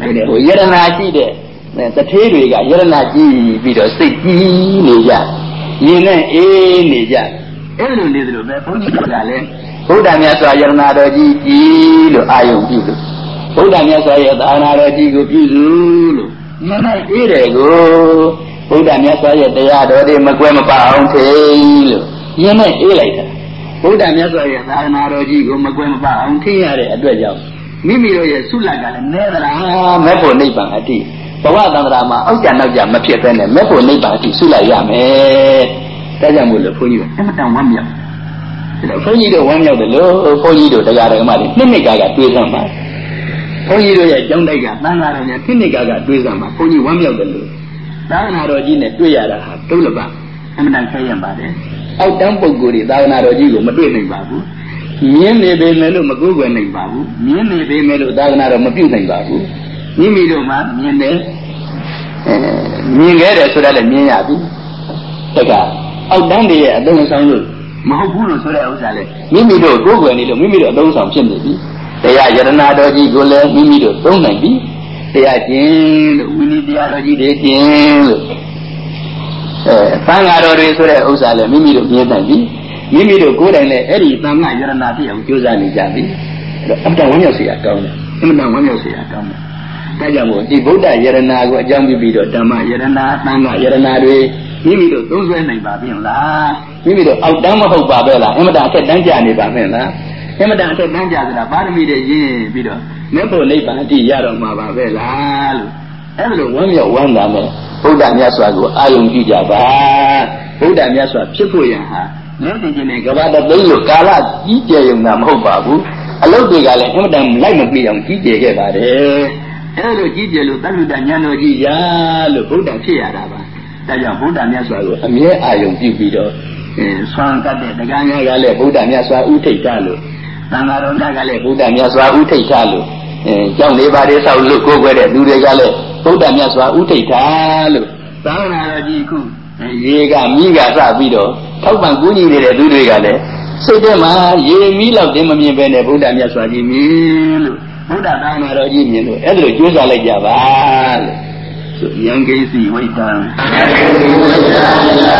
ဟိုယရနာရှိတဲ့တထေးတွေကယရနာကြည့်ပြီးတော့စိတ်ကြီးနေကြမြင်နဲ့အေးနေကြအဲ့လိုနေသလိုပဲဘုန်းကြီးကလည်းဘုရားမြတ်စွာယရနာတော်ကြီးကြည်လို့အာယုံပြုလို့ဘုရားမြတ်စွာရဲ့သာသနာတော်ကြီးကိုပြုစုလို့မြင်နဲ့အေးတယ်ကိုဘုရားမြတ်စွာရဲ့တရားတော်တွေမကွဲမပအောင်ထိလို့မြင်နဲ့အေးလိုက်တာဘုရားမြတ်စွာရဲ့သာသနာတော်ကြီးကိုမကွဲမပအောင်ထိရတဲ့အတွက်ကြောင့်မိမိတို့ရဲ့ဆုလက်ကလည်းနဲသလားမဲ့ဖို့နိဗ္ဗာန်အတိဘဝသံဃာမှာအောက်ကြနောက်ကြမဖြစ်ဘဲနဲ့မဲ့ဖို့နိဗ္ဗာန်အတိဆုလိုက်ရမယ်ဒါကြောင့်မို့လို့ဘုန်းကြီးကအမတန်ဝမ်းမြောက်ဒါဘုန်းကြီးတို့ဝမ်းမြောက်တယ်လို့ဘုန်းကြီးတို့တရားဓမ္မတွေနှစ်နှစ်ကာကတွေးစမ်းပါဘုန်းကြီးတို့ရဲ့ကျောင်းတိုက်ကသံဃာတော်များနှစ်နှစ်ကာကတွေးစမ်းပါဘုန်းကြီးဝမ်းမြောက်တယ်လို့သာသနာတော်ကြီးနဲ့တွေ့ရတာဟာဒုလဘအမတန်ခဲရပါတယ်အောက်တန်းပုဂ္ဂိုလ်တွေသာသနာတော်ကြီးကိုမတွေ့နိုင်ပါဘူးမြင်နေပေမဲ့လို့မကိုးကွယ်နိုင်ပါဘူးမြင်နေပေမဲ့လို့သာသနာတော်မပြုနိုင်ပါဘူးမိမိတို့မှမြင်တယ်အဲမြင်ခဲ့တယ်ဆိုတာလည်းမြင်ရပြီတကအောက်တန်းတွေရဲ့အသုံးဆောင်လို့မဟုတ်ဘူးလို့ဆိုတဲ့ဥစ္စာလေမိမိတို့ကိုးကွယ်နေလို့မိမိတို့အသုံးဆောင်ဖြစ်နေပြီတရားယရနာတော်ကြီးကိုလည်းမိမိတို့သုံးနိုင်ပြီတရားကျင့်လို့ဝိနည်းတရားတော်ကြီးတွေကျင့်လို့အဲသံဃာတော်တွေဆိုတဲ့ဥစ္စာလည်းမိမိတို့မြင်နိုင်ပြီမိမိတို့ကိုယ်တိုင်လည်းအဲ့ဒီသံဃာယရနာဖြစ်အောင်ကြိုးစားနေကြပြီအဲ့တော့အမှန်တန်ဝမ်းမြောက်စေရကောင်းတယ်အမှန်တန်ဝမ်းမြောက်စေရကောင်းတယ်ဒါကြောင့်မို့ဒီဗုဒ္ဓယရနာကိုအကြောင်းပြုပြီးတော့ဓမ္မယရနာသံဃာယရနာတွေမိမိတို့သုံးဆွဲနိုင်ပါပြင်လားမိမိတို့အောက်တန်းမဟုတ်ပါပဲလားအမှန်တန်အထက်တန်းကြနေပါမယ်လားအမှန်တန်အထက်တန်းကြဆိုတာပါရမီတွေရင်းပြီးတော့မြတ်ဖို့နိဗ္ဗာန်အတိရတော့မှာပါပဲလားလို့အဲ့လိုဝမ်းမြောက်ဝမ်းသာနဲ့ဗုဒ္ဓမြတ်စွာကိုအာယုံကြည့်ကြပါဗုဒ္ဓမြတ်စွာဖြစ်ဖို့ရန်ဟာလက်တင်ချင်းနဲ့ကဘာတသိန်းလို့ကာလကြီးကျယ်ရုံသာမဟုတ်ပါဘူးအလုပ်တွေကလည်းအမှန်တန်လိုက်မပြီးအောင်ကြီးကျယ်ခဲ့ပါတယ်အဲလိုကြီးကျယ်လို့တသုတ္တဉာဏ်တော်ကြီးရာလို့ဗုဒ္ဓဖြစ်ရတာပါဒါကြောင့်ဗုဒ္ဓမြတ်စွာကိုအမြဲအာယုံပြုပြီးတော့အဲဆွမ်းကတ်တဲ့တရားများကလည်းဗုဒ္ဓမြတ်စွာဥထိတ်တာလို့သံဃာတော်ကလည်းဗုဒ္ဓမြတ်စွာဥထိတ်တာလို့အဲကြောင့်လေးပါးလေးဆောက်လို့ကိုယ်ွယ်တဲ့လူတွေကလည်းဗုဒ္ဓမြတ်စွာဥထိတ်တာလို့သာသနာတော်ကြီးခုရေကမိကစပြီးတော့ထောက်ပံ့ကူးညီနေတဲ့သူတွေကလည်းစိတ်ထဲမှာရေမီးလောက်တင်းမမြင်ပဲနဲ့ဗုဒ္ဓမြတ်စွာကြီးမြင်လို့ဗုဒ္ဓသာသနာတော်ကြီးမြင်လို့အဲ့ဒါလိုကြိုးစားလိုက်ကြပါလို့ဆိုယံကိစီဝိတံယံကိစီဝိတံနာ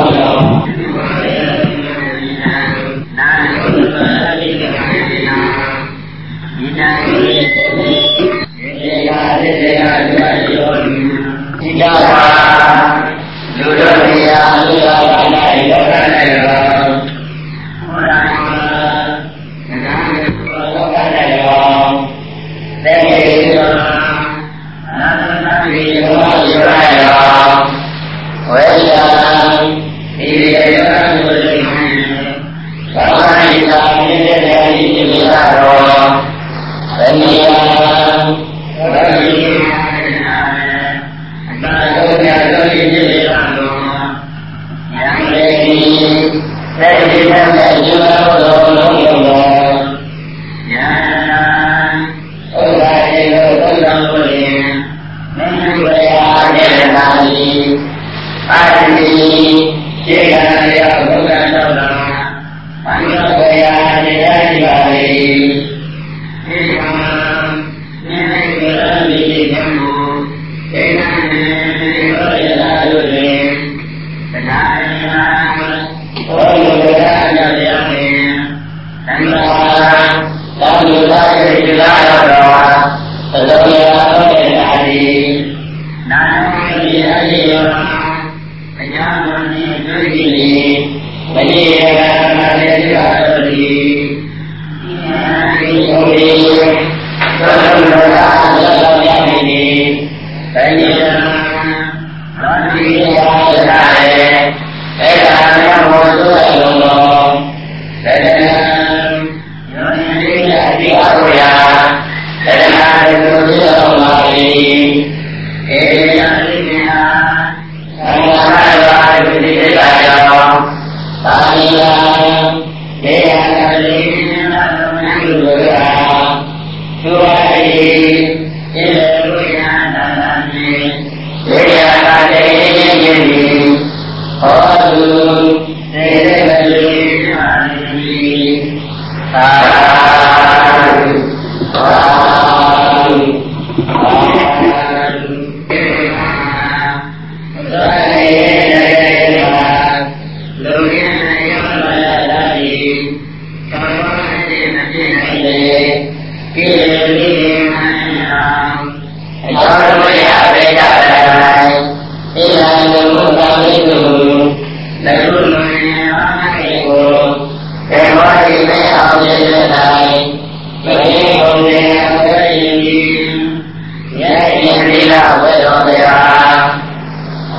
သုပတိကနာဒီတံယေယေယာရေယာဒွါယောဒီကပါလူတော်ရာလူတော်ဘာနာယောဂနဲ့ရောဟောရာနာနဲ့ဘောဂနဲ့ရောသေရောနာနာတိရောယောရရောဝေယံဒီရေရောဆိုတဲ့ဘာဝနိသာနေတဲ့နေရာကြီးပြတော့ဘယ်နေရာဘယ်နေရာသာတော်ရတော်ကြီးပြည့်လာတော့ယံလေဒီသေတိတဲ့ကျွမ်းတော်လုံးလုံးတော်ယံဥဒ္ဒါရေကိုဥဒ္ဒါကိုရင်မင်းတို့ရာတဲ့နာလီအာတိခြေကံရဘုရားတော်လာဘန္ဓဝရာတရားဒီပါလေဒီကံမြင်နေကြတဲ့ဒီကံကိုေနာနေရောရလာလို့ရင်တရားရည်မှာဘောလို့တရားရည်ရတယ်သံဃာသာဓုသာရဲ့ဒီလာတော့သလုံးရတော့တဲ့ဓာတိနာမတိအရိယောအညာတော်ကြီးဒုက္ခိလေမတိယကမတေတိပါတော်ဒီဒီဟောဒီသောတော်ရာသောတော်ရည်ဒီတဏှာဘာတိယာရတယ်အဲ့ဒါမျိုးဘုရားလုံးလုံးတဏှာယောနိတိယတိအဝရတဏှာလူရောမာလိဧယတိညာသံဃာရာတိတိကာယောသာနိယဒေယနာလိနာသမဏုရာသုဝတိဧလူယနာနာတိဒေယနာတေယိယိဟောတုသေရလိမာလိသာသာ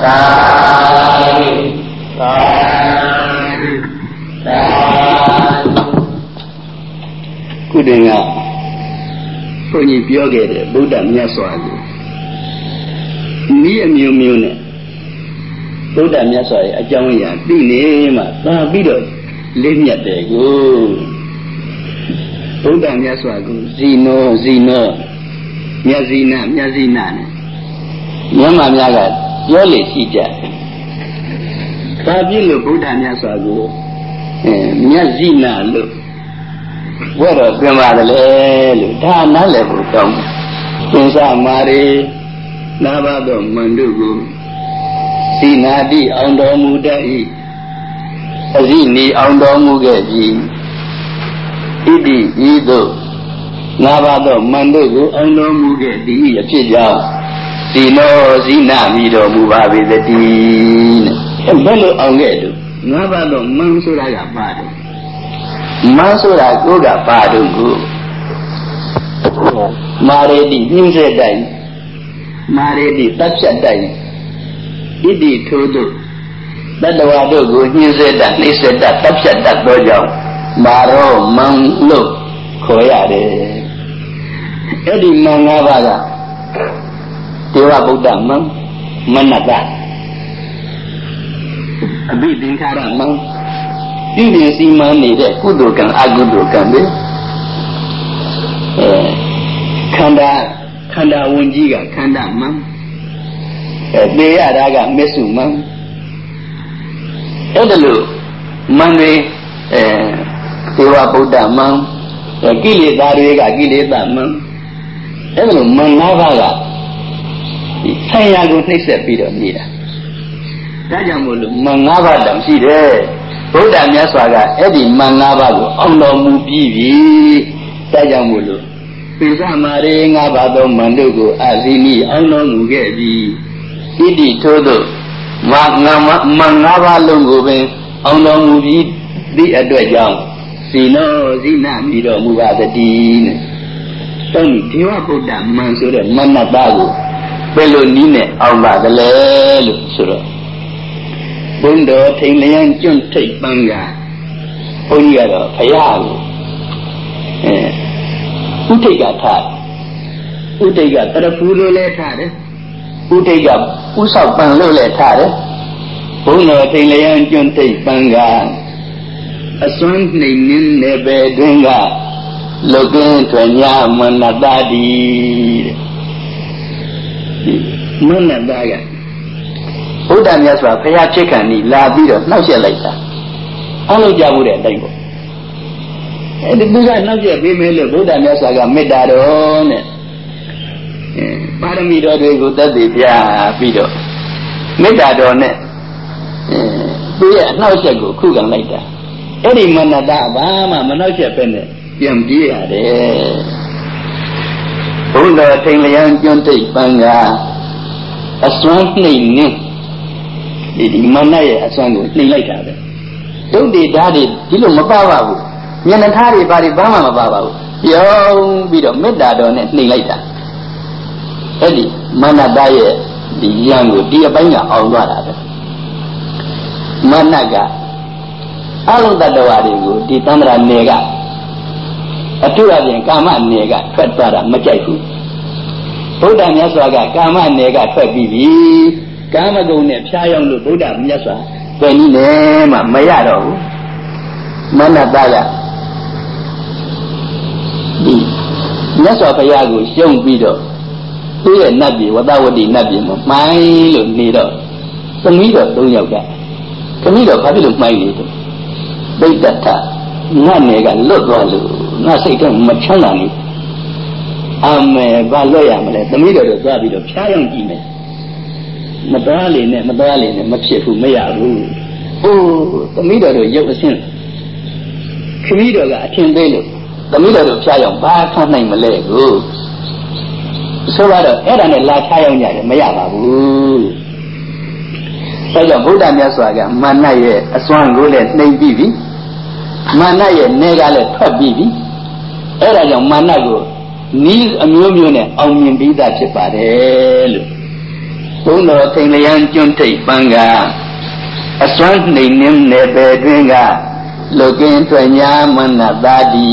သာသာသာခုတည်းကဘုန်းကြီးပြောခဲ့တဲ့ဗုဒ္ဓမြတ်စွာကိုဤအမျိုးမျိုးနဲ့ဗုဒ္ဓမြတ်စွာရဲ့အကြောင်းအရာသိနေမှသာပြီးတော့လေးမြတ်တယ်ကိုဗုဒ္ဓမြတ်စွာကိုဇီနောဇီနောမြတ်ဇီနာမြတ်ဇီနာနဲ့မြန်မာများကပြောလေရှိကြတယ်။ဒါပြည့်လို့ဗုဒ္ဓမြတ်စွာကိုအဲမြတ်ဇီနာလို့ဘယ်တော့ပြင်ပါတယ်လေလို့ဒါနားလည်ဖို့တောင်းသင်္စာမာရီနာဘသောမန္တုကိုဇီနာတိအောင်တော်မူတတ်၏အဇိနီအောင်တော်မူခဲ့ပြီဣတိဤသို့နာဘသောမန္တုကိုအောင်တော်မူခဲ့သည်အဖြစ်ကြောင့်ဇီနောဇိနာမိတော်မူပါပေသတည်းနဲ့ဘယ်လိုအောင်ခဲ့လို့ငါးပါးသောမန်ဆိုတာကပါတယ်မန်ဆိုတာကိုကပါတော့ကိုမာရေတိညှင်းစေတိုင်မာရေတိတပ်ဖြတ်တိုင်ဣတိထိုးတို့တတဝါတို့ကိုညှင်းစေတတ်နှိမ့်စေတတ်တပ်ဖြတ်တတ်သောကြောင့်မာရောမန်လို့ခေါ်ရတယ်အဲ့ဒီမန်ငါးပါးကဒေဝဗုဒ္ဓမံမနတအဘိသင်္ခါရမံပြုပြင်စီမံနေတဲ့ကုသိုလ်ကံအကုသိုလ်ကံတွေအဲခန္ဓာခန္ဓာဝင်ကြီးကခန္ဓာမံအဲသေရတာကမစ္စုမံအဲ့ဒါလို့မံတွေအဲဒေဝဗုဒ္ဓမံကိလေသာတွေကကိလေသာမံအဲ့ဒါလို့မံ၅ပါးကဆံရကိုနှိမ့်ဆက်ပြီးတော့နေတာဒါကြောင့်မို့လို့မန်၅ပါးတောင်ရှိတယ်ဗုဒ္ဓမြတ်စွာကအဲ့ဒီမန်၅ပါးကိုအောင်တော်မူပြီးပြီဒါကြောင့်မို့လို့ပိဿမာရေ၅ပါးသောမန်တို့ကိုအာဇီနိအောင်တော်မူခဲ့ပြီဣတိထို့သောမငါမန်၅ပါးလုံးကိုပင်အောင်တော်မူပြီးသည့်အတွက်ကြောင့်ဇီနောဇိနာမိတော်မူပါသတည်းနဲ့တောင်းဒီဒေဝဗုဒ္ဓမန်ဆိုတဲ့မနတကိုဘယ်လိုနည်းနဲ့အောင်ပါသလဲလို့ဆိုတော့ဘုန်းတော်ထိန်လျံကျွန့်ထိပ်ပန်းကဘုန်းကြီးကတော့ဖရာကိုအဲဥထိတ်ကထားဥထိတ်ကတရဖူးလို့လည်းထားတယ်ဥထိတ်ကဥဆောက်ပန်းလို့လည်းထားတယ်ဘုန်းတော်ထိန်လျံကျွန့်ထိပ်ပန်းကအစွမ်းနှိမ်နှင်းနေပဲတွင်ကလုကင်းထွညာမနတတိမနတကဘုဒ္ဓမြတ်စွာဘုရားဖြစ်ခံဤလာပြီးတော့နှောက်ရက်လိုက်တာအလုပ်ကြဘူးတဲ့အတိုင်းပေါ့အဲဒီသူကနှောက်ရက်ပေးမယ်လို့ဘုဒ္ဓမြတ်စွာကမေတ္တာတော်နဲ့အဲပါရမီတော်တွေကိုသက်သေပြပြီးတော့မေတ္တာတော်နဲ့အဲသူရဲ့အနှောက်ရက်ကိုခုခံလိုက်တာအဲ့ဒီမနတဘာမှမနှောက်ရက်ပဲနဲ့ပြန်ပြေးရတယ်ဘုဒ္ဓထိန်လျံကျွန်းတိတ်ပန်းကအစွမ်းနှိမ့်နှင်းဒီဒီမနရဲ့အစွမ်းကိုနှိမ့်လိုက်တာပဲဒုတ်တိဓာတ်တွေဒီလိုမပါပါဘူးမျက်နှာသားတွေဘာတွေဘာမှမပါပါဘူးပြောင်းပြီးတော့မေတ္တာတော်နဲ့နှိမ့်လိုက်တာအဲ့ဒီမနတရဲ့ဒီဉာဏ်ကိုဒီအပိုင်းကအောင်သွားတာပဲမနကအလုံးတ attva တွေကိုဒီသန္တရာနယ်ကအထုအပြင်ကာမနယ်ကထွက်သွားတာမကြိုက်ဘူးဗုဒ္ဓမြတ်စွာကကာမနယ်ကထွက်ပြီးပြီကာမဂုဏ်နဲ့ဖြားရောက်လို့ဗုဒ္ဓမြတ်စွာပြည့်နည်းနဲ့မှမရတော့ဘူးမနတကဒီမြတ်စွာဘုရားကိုရှုံးပြီးတော့သူ့ရဲ့နတ်ပြည်ဝတ္တဝတိနတ်ပြည်မှာမှိုင်းလို့နေတော့သမီးတော်၃ယောက်ကသမီးတော်ဘာဖြစ်လို့မှိုင်းနေတယ်ပိဋကထငါနယ်ကလွတ်သွားလို့ငါစိတ်ကမချမ်းသာနေအမေဘာလွတ်ရမလဲသမီးတော်တို့သွားပြီးတော့ဖြားရောက်ကြည့်မယ်မတော်လေနဲ့မတော်လေနဲ့မဖြစ်ဘူးမရဘူးအိုးသမီးတော်တို့ရုပ်အဆင်းခမီးတော်ကအထင်သေးလို့သမီးတော်တို့ဖြားရောက်ဘာခံနိုင်မလဲကိုဆိုတော့အဲ့ဒါနဲ့လာဖြားရောက်ကြတယ်မရပါဘူးဒါကြောင့်ဗုဒ္ဓမြတ်စွာကမာနရဲ့အစွမ်းကိုလည်းနှိမ်ပြီးပြီမာနရဲ့နေကလည်းထွက်ပြီးပြီအဲ့ဒါကြောင့်မာနကိုနီးအမျိုးမျိုးနဲ့အောင်မြင်ပြီးသားဖြစ်ပါတယ်လို့ဘုံတော်ထိန်လျံကျွန်းထိပ်ပန်းကအစွမ်းနှိမ်နှင်းနယ်ပယ်တွင်ကလုကင်းထွက်ညာမနတာတိ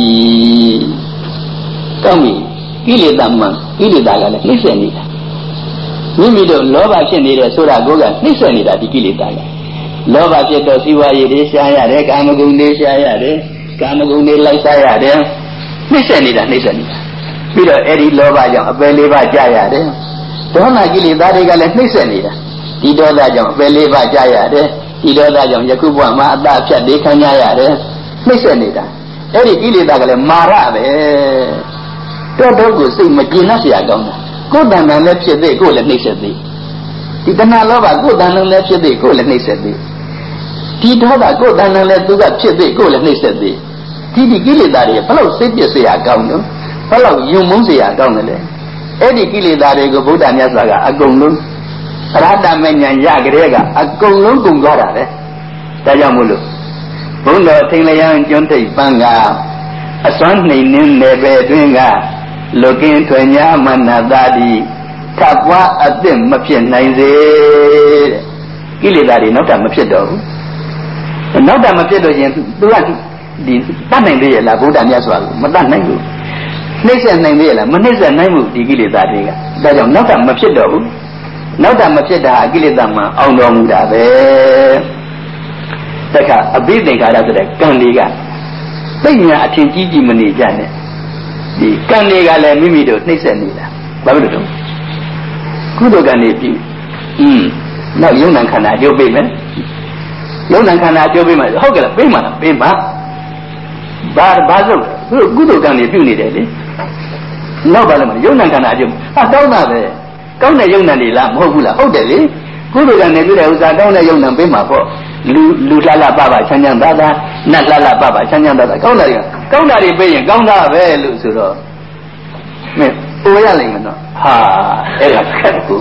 ကောင်းပြီကိလေသာမှကိလေသာကလည်းနှိမ့်ဆက်နေတာမိမိတို့လောဘဖြစ်နေတယ်ဆိုတာကိုကနှိမ့်ဆက်နေတာဒီကိလေသာကလောဘဖြစ်တော့စီဝါရည်တွေရှားရတယ်ကာမဂုဏ်တွေရှားရတယ်ကာမဂုဏ်တွေလိုက်စားရတယ်နှိမ့်ဆက်နေတာနှိမ့်ဆက်နေတာပြီးတော့အဲ့ဒီလောဘကြောင့်အပယ်လေးပါးကြာရတယ်ဒေါသကိလေသာတွေကလည်းနှိမ့်ဆက်နေတာဒီဒေါသကြောင့်အပယ်လေးပါးကြာရတယ်ဒီဒေါသကြောင့်ယခုဘဝမှာအတ္တဖြတ်လေးခံရရတယ်နှိမ့်ဆက်နေတာအဲ့ဒီကိလေသာကလည်းမာရပဲတော့တော့ကိုစိတ်မကျင်납เสียကောင်းတာကိုယ်တဏ္ဍာလည်းဖြစ်သေးကိုယ်လည်းနှိမ့်ဆက်သေးဒီတဏှာလောဘကိုယ်တဏ္ဍာလည်းဖြစ်သေးကိုယ်လည်းနှိမ့်ဆက်သေးဒီဒေါသကိုယ်တဏ္ဍာလည်းသူကဖြစ်သေးကိုယ်လည်းနှိမ့်ဆက်သေးဒီဒီကိလေသာတွေဘလို့စိတ်ပြည့်เสียကောင်းလို့ဘလို့ယုံမုန်းเสียကောင်းတယ်လေအဲ့ဒီကိလေသာတွေကိုဗုဒ္ဓမြတ်စွာကအကုန်လုံးအရဟတမဉ္ဇဉ်ရကြတဲ့ကအကုန်လုံးကုန်သွားတာပဲဒါကြောင့်မို့လို့ဘုန်းတော်ထိန်လျံကျွန်းထိပ်ပန်းကအစွမ်းနှိမ်နှင်းနယ်ပယ်တွင်ကလုကင်းထွက်ညာမနတာတိထပ်ပွားအသင့်မဖြစ်နိုင်စေတဲ့ကိလေသာတွေနောက်တာမဖြစ်တော့ဘူးနောက်တာမဖြစ်တော့ရင်သူကဒီတတ်နိုင်သေးရဲ့လားဗုဒ္ဓမြတ်စွာကမတတ်နိုင်ဘူးနှိမ့်ဆက်နိုင်သေးရဲ့လားမနှိမ့်ဆက်နိုင်ဘူးဒီကိလေသာတွေကဒါကြောင့်နောက်တာမဖြစ်တော့ဘူးနောက်တာမဖြစ်တာကိလေသာမှအောင်တော်မူတာပဲတခါအဘိသင်္ခါရဆိုတဲ့ကံတွေကသိညာအထင်ကြီးကြီးမနေကြနဲ့ဒီကံတွေကလည်းမိမိတို့နှိမ့်ဆက်နေတာဘာဖြစ်လို့လဲကုသိုလ်ကံတွေပြီอืมနောက်ယုံနာခန္ဓာအကျိုးပေးမယ်ယုံနာခန္ဓာအကျိုးပေးမယ်ဟုတ်ကဲ့လားပေးမှာလားပေးမှာဘာဘာလို့သူကုသိုလ်ကံတွေပြုနေတယ်လေနောက်ပါလဲမယုံနာခန္ဓာအကျိုးဟာတောင်းတာပဲကောင်းတဲ့ယုံနာတွေလားမဟုတ်ဘူးလားဟုတ်တယ်လေကုသိုလ်ကံတွေပြုတဲ့ဥစ္စာကောင်းတဲ့ယုံနာပေးမှာပေါ့လူလူလှလှပပချမ်းချမ်းသာသာနတ်လှလှပပချမ်းချမ်းသာသာကောင်းတာတွေကောင်းတာတွေပေးရင်ကောင်းတာပဲလို့ဆိုတော့မင်းပိုရလိမ့်မယ်နော်ဟာအဲ့ဒါခက်ကူ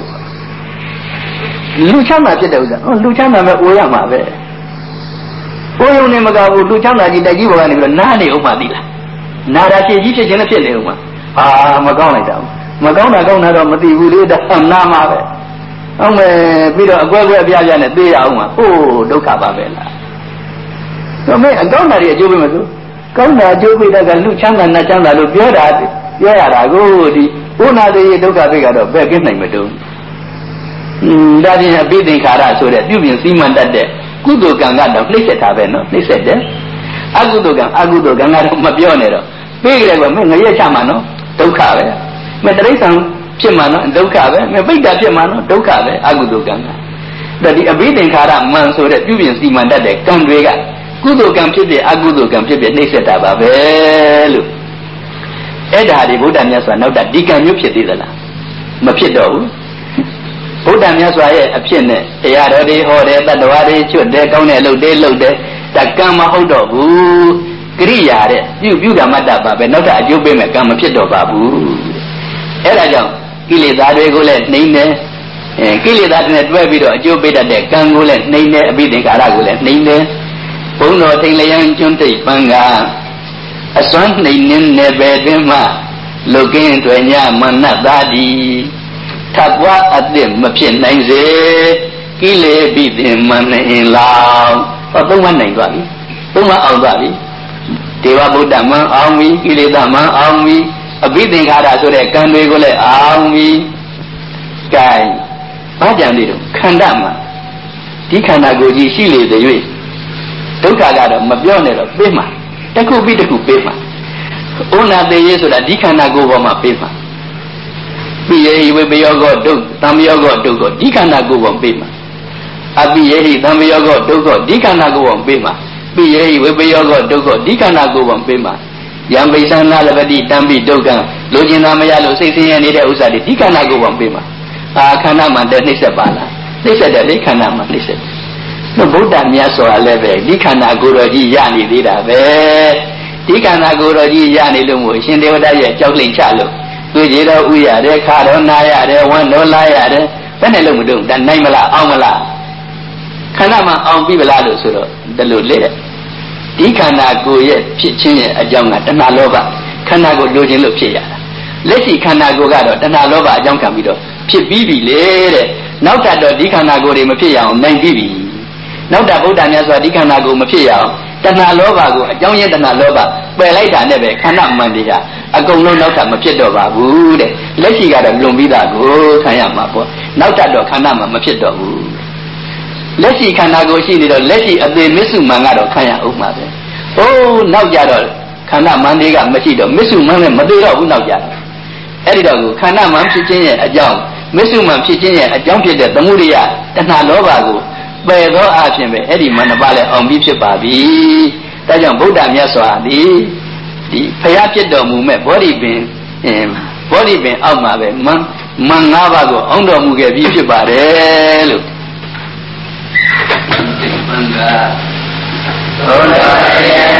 လူချမ်းသာဖြစ်တဲ့ဥစ္စာဟောလူချမ်းသာမဲ့အိုရမှာပဲအိုရုံနဲ့မကဘူးလူချမ်းသာကြီးတိုက်ကြီးဘောကနေပြီးတော့နားနေဦးမှသိလားနာတာဖြစ်ကြီးဖြစ်ခြင်းနဲ့ဖြစ်နေဦးမှအာမကောင်းလိုက်တာမကောင်းတာကောင်းတာတော့မသိဘူးလေဒါနာမှာပဲဟုတ်မယ်ပြီးတော့အကွဲကွဲအပြားပြားနဲ့သိရအောင်မှာအိုးဒုက္ခပါပဲလားတော့မင်းအကောင်းတာတွေအကျိုးပေးမလို့ကောင်းတာအကျိုးပေးတဲ့ကလူချမ်းသာနတ်ချမ်းသာလို့ပြောတာပြောရတာကိုဒီဥနာသေးဒုက္ခပေးကတော့ဘယ်ကင်းနိုင်မတုံးอืมဒါပြင်အဘိသင်္ခါရဆိုတဲ့ပြုပြင်စည်းမှန်တတ်တဲ့ကုသိုလ်ကံကတော့နှိမ့်ဆက်တာပဲနော်နှိမ့်ဆက်တယ်အကုသိုလ်ကံအကုသိုလ်ကံကတော့မပြောနဲ့တော့ပေးကြတယ်ကမင်းငရဲချမှာနော်ဒုက္ခပဲမင်းတိရစ္ဆာန်ဖြစ်မှာနော်ဒုက္ခပဲမင်းပိဋကဖြစ်မှာနော်ဒုက္ခပဲအကုသိုလ်ကံကဒါဒီအဘိသင်္ခါရမှန်ဆိုတဲ့ပြုပြင်စည်းမှန်တတ်တဲ့ကံတွေကကုသိုလ်ကံဖြစ်ဖြစ်အကုသိုလ်ကံဖြစ်ဖြစ်နှိမ့်ဆက်တာပါပဲလို့အဲ့ဒါဒီဗုဒ္ဓမြတ်စွာနောက်တာဒီကံမျိုးဖြစ်သေးသလားမဖြစ်တော့ဘူးဗုဒ္ဓမြတ်စွာရဲ့အဖြစ်နဲ့တရားတော်တွေဟောတယ်တတ္တဝါတွေချွတ်တယ်ကောင်းတဲ့အလုပ်တွေလုပ်တယ်ဒါကံမဟုတ်တော့ဘူးကရိယာတဲ့ပြုပြုဓမ္မတ္တပါပဲနောက်တာအကျိုးပေးမဲ့ကံမဖြစ်တော့ပါဘူးအဲ့ဒါကြောင့်ကိလေသာတွေကိုလည်းနှိမ့်တယ်အဲကိလေသာတွေနဲ့တွဲပြီးတော့အကျိုးပေးတတ်တဲ့ကံကိုလည်းနှိမ့်တယ်အဘိသင်္ခါရကိုလည်းနှိမ့်တယ်ဘုံတော်ထိန်လျံကျွန်းတိတ်ပန်းကအစွမ်းနှိမ့်နှင်းနယ်ပယ်တွင်မှလုကင်းတွေညမနတ်သားဒီထပ်ပွားအသစ်မဖြစ်နိုင်စေကိလေပိသင်မနှင်လောင်ဟောသုံးမနိုင်သွားပြီသုံးမအောင်သွားပြီဒေဝဗုဒ္ဓမံအောင်ပြီကိလေသာမံအောင်ပြီအဘိသင်္ခါရဆိုတဲ့ကံတွေကိုလည်းအောင်ပြီကဲဘာကြံသေးတော့ခန္ဓာမှာဒီခန္ဓာကိုယ်ကြီးရှိလေတဲ့၍ဒုက္ခကတော့မပြောနဲ့တော့ပေးမှာတစ်ခုပြီးတစ်ခုပေးမှာဩနာသေးရေးဆိုတာဒီခန္ဓာကိုယ်ပေါ်မှာပေးမှာပိယေဟိဝိပယောဂဒုက္သံယောဂဒုက္ခဒီခန္ဓာကိုယ်ပေါ်ပေးမှာအပိယေဟိသံယောဂဒုက္ခဒီခန္ဓာကိုယ်ပေါ်ပေးမှာပိယေဟိဝိပယောဂဒုက္ခဒီခန္ဓာကိုယ်ပေါ်ပေးမှာယံပိသနာလပတိတံပိဒုက္ခလိုချင်တာမရလို့စိတ်ဆင်းရဲနေတဲ့ဥစ္စာတွေဒီခန္ဓာကိုယ်ပေါ်ပေးမှာအာခန္ဓာမှာတည်းနှိမ့်ဆက်ပါလားနှိမ့်ဆက်တယ်လေခန္ဓာမှာနှိမ့်ဆက်တို့ဗုဒ္ဓမြတ်စွာလည်းပဲဒီခန္ဓာကိုယ်တော်ကြီးရနေသေးတာပဲဒီခန္ဓာကိုယ်တော်ကြီးရနေလို့မို့အရှင်ဒေဝဒရဲ့ကြောက်လိမ်ချလို့သူကြီးတော်ဥရတယ်ခါတော်နာရတယ်ဝမ်းတော်လာရတယ်ဘယ်နဲ့လို့မတုံးဒါနိုင်မလားအောင်မလားခန္ဓာမှာအောင်ပြီမလားလို့ဆိုတော့ဒါလို့လေဒီခန္ဓာကိုယ်ရဲ့ဖြစ်ခြင်းရဲ့အကြောင်းကတဏှာလောဘခန္ဓာကိုယ်လိုချင်လို့ဖြစ်ရတာလက်ရှိခန္ဓာကိုယ်ကတော့တဏှာလောဘအကြောင်းခံပြီးတော့ဖြစ်ပြီးပြီလေတဲ့နောက်တတော့ဒီခန္ဓာကိုယ်တွေမဖြစ်ရအောင်နိုင်ပြီးပြီနောက်တဗုဒ္ဓမြတ်စွာဒီခန္ဓာကိုယ်မဖြစ်ရအောင်တဏှာလောဘကိုအကြောင်းရင်းတဏှာလောဘပယ်လိုက်တာနဲ့ပဲခန္ဓာမှန်တရားအကုန်လုံးနောက်ထပ်မဖြစ်တော့ပါဘူးတဲ့လက်ရှိကတော့လွန်ပြီးသားကိုခံရမှာပေါ့နောက်တတော့ခန္ဓာမှမဖြစ်တော့ဘူးလက်ရှိခန္ဓာကိုယ်ရှိနေတော့လက်ရှိအသေးမစ္စုမှန်ကတော့ခံရအောင်မှာပဲအိုးနောက်ကြတော့ခန္ဓာမှန်တွေကမရှိတော့မစ္စုမှန်လည်းမသေးတော့ဘူးနောက်ကြအဲ့ဒီတော့ခန္ဓာမှန်ဖြစ်ခြင်းရဲ့အကြောင်းမစ္စုမှန်ဖြစ်ခြင်းရဲ့အကြောင်းဖြစ်တဲ့သမုဒိယတဏှာလောဘကိုပယ်သောအဖြစ်ပဲအဲ့ဒီမနပါလဲအောင်ပြီးဖြစ်ပါပြီဒါကြောင့်ဗုဒ္ဓမြတ်စွာသည်ဒီဖျားဖြစ်တော်မူမဲ့ဘောဓိပင်ဘောဓိပင်အောက်မှာပဲမန်မန်ငါးပါးကိုအောင်တော်မူခဲ့ပြီးဖြစ်ပါတယ်လို့မန္တာဘုရားရဲ့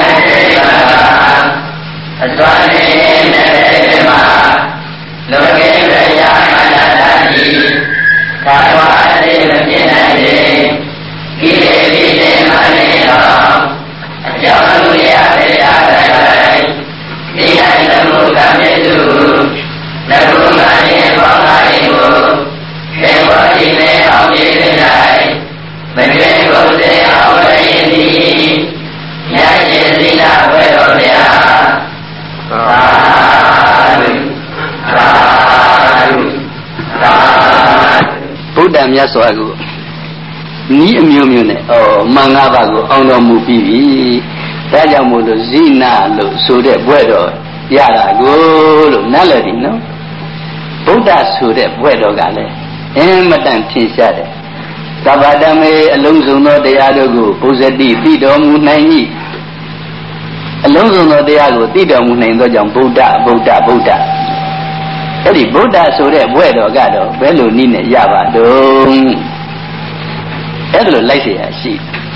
အစွမ်းနဲ့တဲ့မှာလောကေရယမနတာတိကာဝအတိမပြည့်နိုင်ခြင်းကိလေသာမနေတော်အကြောင်းလူရပေရတိုင်းဒီတိုင်းသမုခမေစုနဂုမယေဘောဂယေကိုခေဝတိမေအောင်ရည်တိုင်းမကဲဘုသေအောင်ရည်သည်ညကျေသီလဘွယ်တော်ဗျာသာဓုသာဓုသာဗုဒ္ဓမြတ်စွာကိုနီးအမျိုးမျိုးနဲ့ဩမင်္ဂပါကိုအောင်တော်မူပြီးပြီဒါကြောင့်မို့လို့ဇိနာလို့ဆိုတဲ့ဘွဲ့တော်ရတာကိုလို့နားလည်ပြီနော်ဗုဒ္ဓဆိုတဲ့ဘွဲ့တော်ကလည်းအင်မတန်ထင်ရှားတယ်သဗ္ဗတမေအလုံးစုံသောတရားတို့ကိုဘုဇတိသိတော်မူနိုင်၏အလုံးစုံသောတရားကိုသိတော်မူနိုင်သောကြောင့်ဗုဒ္ဓဗုဒ္ဓဗုဒ္ဓအဲ့ဒီဗုဒ္ဓဆိုတဲ့ဘွဲ့တော်ကတော့ဘယ်လိုနည်းနဲ့ရပါတော့အဲ့ဒါလိုလိုက်เสียရှိ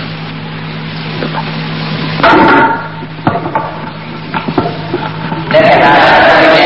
တဲ့ကာယေ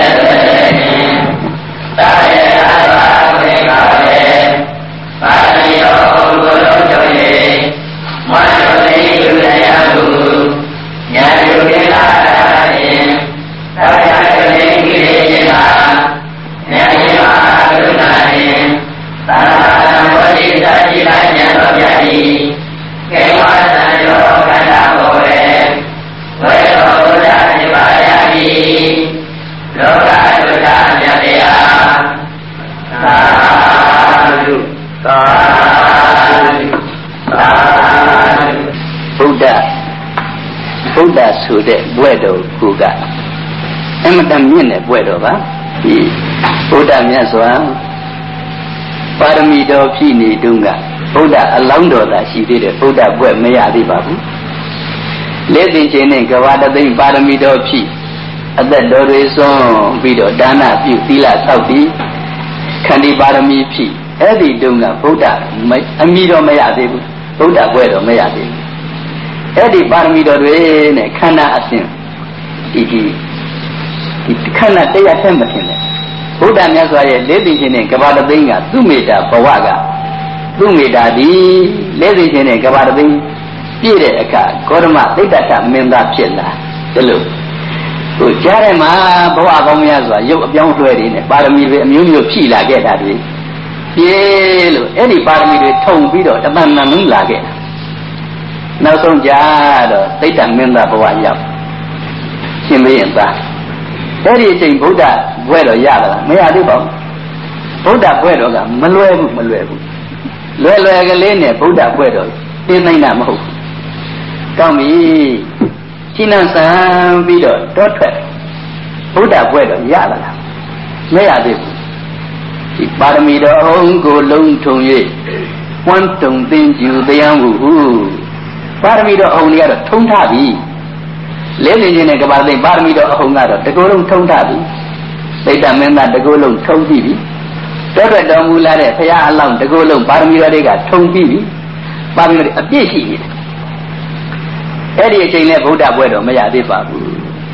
တာယေအာဘာဝေကာယေပါဠိတော်ဘုလိုကျော်ယေမောရတိယုရယဟုညာယုကေလာယေသာယတေကိရေနာညာယမကရုဏာယေသာဝတိသတိလာဉာဏ်တော်မြတ်ဤကေဝသံယောခန္ဓာကိုယ်ဝေသောဘုရားနိဗ္ဗာန်ဤလောကဒုက္ခမြတ်တရားသာဓုသာဓုသာဓုဗုဒ္ဓဗုဒ္ဓဆိုတဲ့ဘွဲ့တော်ကိုကအမတန်မြင့်တဲ့ဘွဲ့တော်ပါဒီဗုဒ္ဓမြတ်စွာပါရမီတော်ဖြည့်နေတုန်းကဗုဒ္ဓအလောင်းတော်သာရှိသေးတယ်ဗုဒ္ဓဘွဲ့မရသေးပါဘူးလက်သင်ခြင်းနဲ့ကဘာတသိမ့်ပါရမီတော်ဖြည့်အသက်တော်တွေစွန့်ပြီးတော့ဒါနပြုသီလဆောက်တည်ခန္တီပါရမီဖြည့်အဲ့ဒီတုန်းကဗုဒ္ဓအမိတော်မရသေးဘူးဗုဒ္ဓဘွဲ့တော်မရသေးဘူးအဲ့ဒီပါရမီတော်တွေနဲ့ခန္ဓာအစဉ်ဒီဒီဒီခန္ဓာတရားထဲမထင်နဲ့ဗုဒ္ဓမြတ်စွာရဲ့လက်သိခြင်းနဲ့ကဘာတသိန်းကသူ့မေတ္တာဘဝကသူ့မေတ္တာဒီလက်သိခြင်းနဲ့ကဘာတသိန်းပြည့်တဲ့အခါဂေါတမသိတ္တထမင်းသားဖြစ်လာဒီလိုဟိုကြားထဲမှာဘဝကောင်းများစွာရုပ်အပြောင်းအလဲတွေနဲ့ပါရမီတွေအမျိုးမျိုးဖြည့်လာခဲ့တာတွေပြေလို့အဲ့ဒီပါရမီတွေထုံပြီးတော့တမန်မှန်လုံးလာခဲ့နောက်ဆုံးကြတော့သိတ္တမင်းသားဘဝရောက်ရှင်မင်းသားအဲ့ဒီအချိန်ဗုဒ္ဓဘွဲ့တော်ရတာလားမရသေးပါဘူးဗုဒ္ဓဘွဲ့တော်ကမလွယ်ဘူးမလွယ်ဘူးလွယ်လွယ်ကလေးနဲ့ဗုဒ္ဓဘွဲ့တော်သိနိုင်တာမဟုတ်ဘူးကောင်းပြီရှင်းလန်းဆန်းပြီးတော့တောထွက်ဗုဒ္ဓဘွဲ့တော်ရတာလားမရသေးဘူးဒီပါရမီတော်အောင်ကိုလုံးထုံ၍ဝမ်းတုံသိကျူတရားမှုဟုပါရမီတော်အောင်တွေကတော့ထုံထားပြီလဲနေခြင်းနဲ့ကဘာသိပါရမီတော်အဟုန်ကတော့တကူလုံးထုံထားပြီသိတ္တမင်းသားတကူလုံးထုံပြီးပြီတောထွက်တော်မူလာတဲ့ဘုရားအလောင်းတကူလုံးပါရမီတော်တွေကထုံပြီးပြီပါရမီတော်အပြည့်ရှိနေတယ်အဲ့ဒီအချိန်နဲ့ဗုဒ္ဓဘွဲ့တော်မရသေးပါဘူး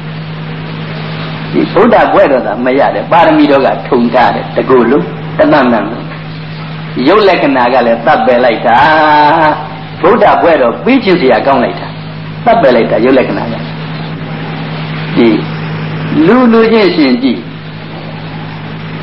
ဒီဗုဒ္ဓဘွဲ့တော်သာမရတယ်ပါရမီတော်ကထုံထားတယ်တကူလုံးတဏ္ဍနံရုပ်လက္ခဏာကလည်းသတ်ပယ်လိုက်တာဗုဒ္ဓဘွဲ့တော်ပြီးချင်းစရာကောင်းလိုက်တာသတ်ပယ်လိုက်တာရုပ်လက္ခဏာကဒီလူလူချင်းရှင်ကြည့်